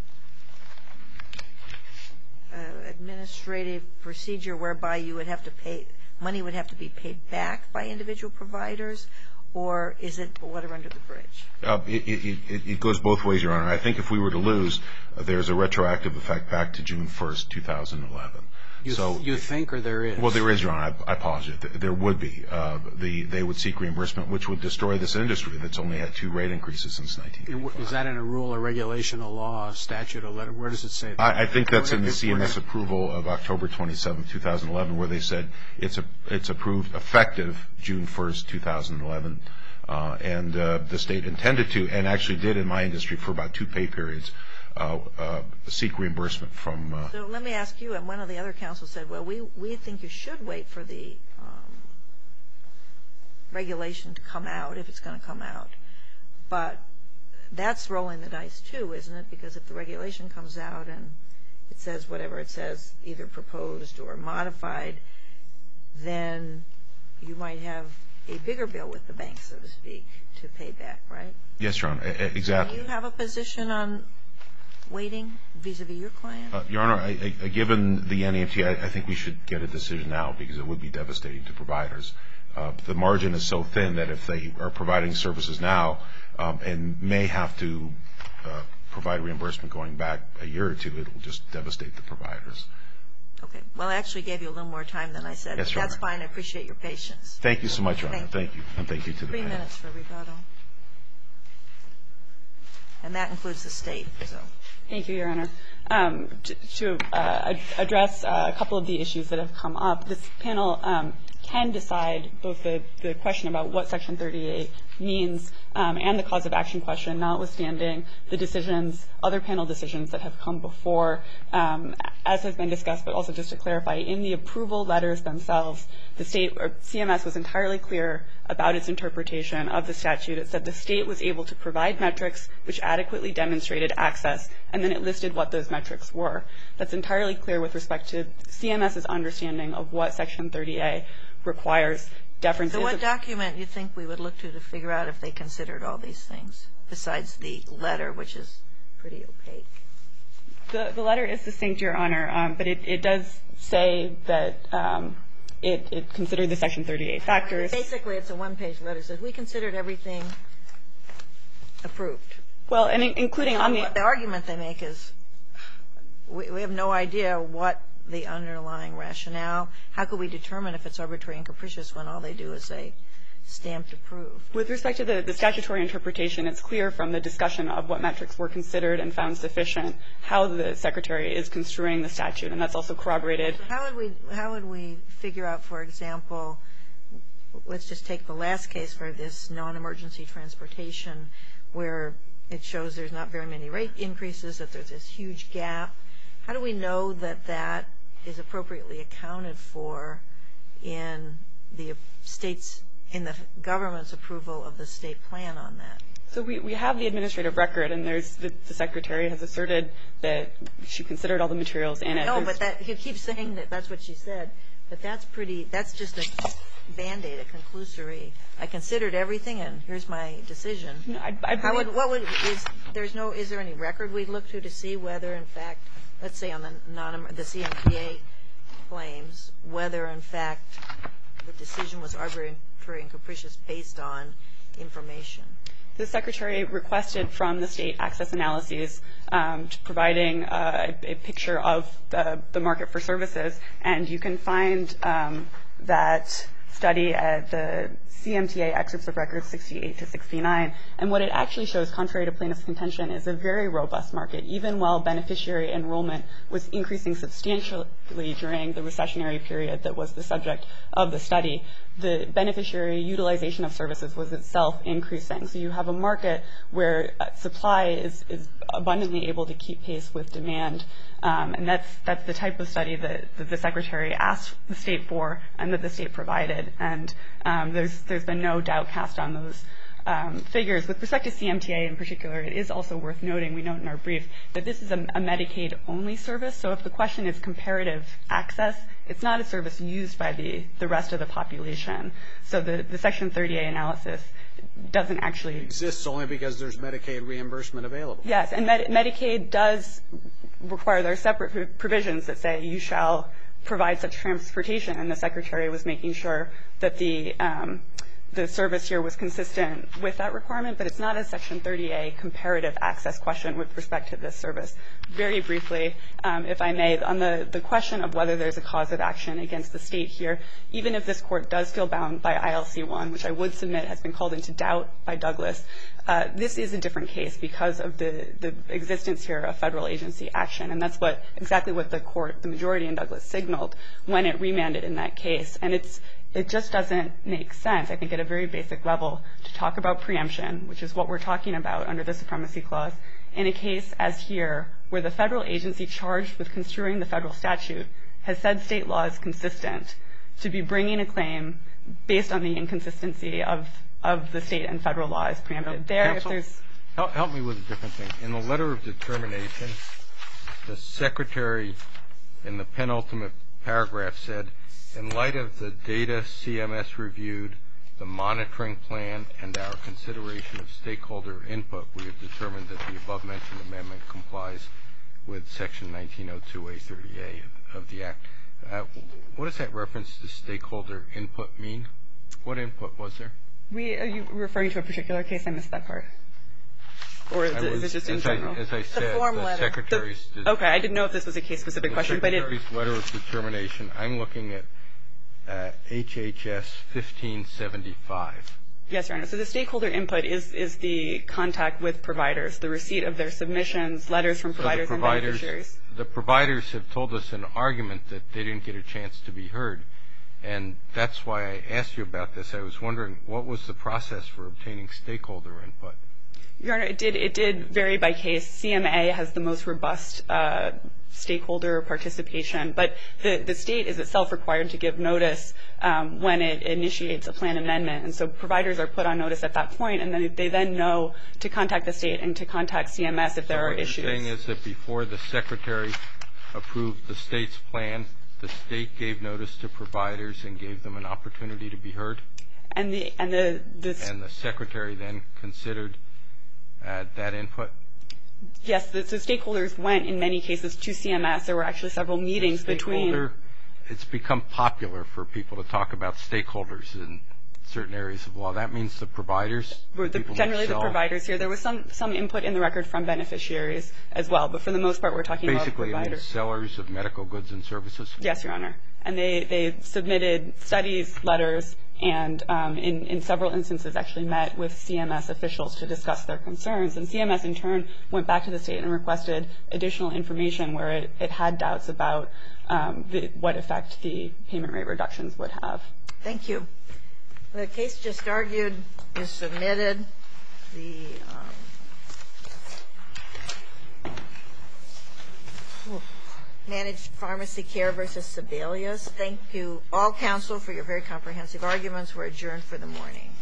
uh, administrative procedure whereby you would have to pay, money would have to be paid back by individual providers? Or is it water under the bridge? Uh, it, it, it, it goes both ways, Your Honor. I think if we were to lose, uh, there's a retroactive effect back to June first, two thousand eleven. You, so you think, or there is? Well, there is, Your Honor. I, I apologize. There would be. Uh, the they would seek reimbursement, which would destroy this industry that's only had two rate increases since nineteen eighty-five. Is that in a rule, a regulation, a law, a statute, a letter? Where does it say that? I, I think that's in the C M S approval of October twenty-seventh, two thousand eleven, where they said it's a, it's approved effective June first, two thousand eleven. Uh, and uh, the state intended to, and actually did in my industry for about two pay periods, uh, uh, seek reimbursement from... Uh, so let me ask you, and one of the other councils said, well, we, we think you should wait for the um, regulation to come out, if it's going to come out. But that's rolling the dice too, isn't it? Because if the regulation comes out and it says whatever it says, either proposed or modified, then you might have a bigger bill with the bank, so to speak, to pay back, right? Yes, Your Honor, exactly. Do you have a position on waiting vis-a-vis your client? Uh, Your Honor, I, I, given the N E M T, I, I think we should get a decision now because it would be devastating to providers. Uh, the margin is so thin that if they are providing services now um, and may have to uh, provide reimbursement going back a year or two, it will just devastate the providers. Okay. Well, I actually gave you a little more time than I said. Yes, Your That's Honor. fine. I appreciate your patience. Thank you so much, Your Honor. Thank Thank you. And thank you to the Three panel. minutes for rebuttal. And that includes the state. So. Thank you, Your Honor. Um, to to uh, address uh, a couple of the issues that have come up, this panel um, can decide both the, the question about what Section thirty-eight means um, and the cause of action question, notwithstanding the decisions, other panel decisions that have come before, um, as has been discussed, but also just to clarify, in the approval letters themselves, the state, or C M S was entirely clear about its interpretation of the statute. It said the state was able to provide metrics which adequately demonstrated access, and then it listed what those metrics were. That's entirely clear with respect to CMS's understanding of what Section thirty A requires. Deference So is what a- document do you think we would look to to figure out if they considered all these things, besides the letter, which is pretty opaque? The, the letter is succinct, Your Honor, um, but it, it does say that um, it, it considered the Section thirty-eight factors. Basically, it's a one-page letter. It says, we considered everything approved. Well, and in, including on the... The argument they make is we, we have no idea what the underlying rationale. How could we determine if it's arbitrary and capricious when all they do is say stamped approved? With respect to the, the statutory interpretation, it's clear from the discussion of what metrics were considered and found sufficient how the Secretary is construing the statute, and that's also corroborated. How would we, how would we figure out, for example, let's just take the last case for this non-emergency transportation, where it shows there's not very many rate increases, that there's this huge gap. How do we know that that is appropriately accounted for in the state's, in the government's approval of the state plan on that? So we, we have the administrative record, and there's the, the Secretary has asserted that she considered all the materials in it. No, There's, but that, you keep saying that that's what she said, but that's pretty, that's just a Band-Aid, a conclusory. I considered everything, and here's my decision. No, I, I How believe, would, what would, is, there's no, is there any record we'd look to to see whether, in fact, let's say on the non, the C M P A claims, whether, in fact, the decision was arbitrary and capricious based on information? the Secretary requested from the state access analyses um, to providing uh, a, a picture of the, the market for services, and you can find um, that study at the C M T A excerpts of records sixty-eight to sixty-nine, and what it actually shows, contrary to plaintiff's contention, is a very robust market, even while beneficiary enrollment was increasing substantially during the recessionary period that was the subject of the study. The beneficiary utilization of services was itself increasing. So you have a market where supply is, is abundantly able to keep pace with demand. Um, and that's that's the type of study that, that the Secretary asked the state for and that the state provided. And um, there's there's been no doubt cast on those um, figures. With respect to C M T A in particular, it is also worth noting, we note in our brief, that this is a, a Medicaid-only service. So if the question is comparative access, it's not a service used by the, the rest of the population. So the, the Section thirty A analysis doesn't actually... It exists only because there's Medicaid reimbursement available. Yes, and Med- Medicaid does require, there are separate provisions that say you shall provide such transportation, and the Secretary was making sure that the um, the service here was consistent with that requirement, but it's not a Section thirty A comparative access question with respect to this service. Very briefly, um, if I may, on the, the question of whether there's a cause of action against the state here, even if this court does feel bound by I L C one, which I would submit has been called into doubt by Douglas, uh, this is a different case because of the, the existence here of federal agency action, and that's what exactly what the court, the majority in Douglas, signaled when it remanded in that case. And it's it just doesn't make sense, I think, at a very basic level, to talk about preemption, which is what we're talking about under the Supremacy Clause, in a case as here, where the federal agency charged with construing the federal statute has said state law is consistent, to be bringing a claim based on the inconsistency of, of the state and federal law is preempted. There, Counsel, if there's... Help, help me with a different thing. In the letter of determination, the Secretary, in the penultimate paragraph, said, in light of the data C M S reviewed, the monitoring plan, and our consideration of stakeholder input, we have determined that the above-mentioned amendment complies with Section nineteen oh two A thirty A of the Act. Uh, what does that reference to stakeholder input mean? What input was there? We, are you referring to a particular case? I missed that part. or is, I it, was, is it just in as general? I, as I said, form the letter. Secretary's... The, okay, I didn't know if this was a case-specific the question, but it... Secretary's letter of determination, I'm looking at uh, H H S fifteen seventy-five. Yes, Your Honor. So the stakeholder input is, is the contact with providers, the receipt of their submissions, letters from providers, so the providers and beneficiaries. The providers have told us an argument that they didn't get a chance to be heard. And that's why I asked you about this. I was wondering, what was the process for obtaining stakeholder input? Your Honor, it did, it did vary by case. C M A has the most robust uh, stakeholder participation, but the, the state is itself required to give notice um, when it initiates a plan amendment. And so providers are put on notice at that point, and then they then know to contact the state and to contact C M S if there so are what issues. What you're saying is that before the Secretary approved the state's plan, the state gave notice to providers and gave them an opportunity to be heard? And the, and the, the, and the Secretary then considered Uh, that input? Yes, the, the stakeholders went in many cases to C M S. There were actually several meetings between. It's become popular for people to talk about stakeholders in certain areas of law. That means the providers? The, the generally the providers here. There was some, some input in the record from beneficiaries as well, but for the most part we're talking Basically, about providers. Basically sellers of medical goods and services? Yes, Your Honor. And they, they submitted studies, letters, and um, in, in several instances actually met with C M S officials to discuss their concerns. And C M S in turn went back to the state and requested additional information where it, it had doubts about um, the, what effect the payment rate reductions would have. Thank you. The case just argued is submitted. The um, Managed Pharmacy Care versus Sebelius. Thank you all counsel for your very comprehensive arguments. We're adjourned for the morning.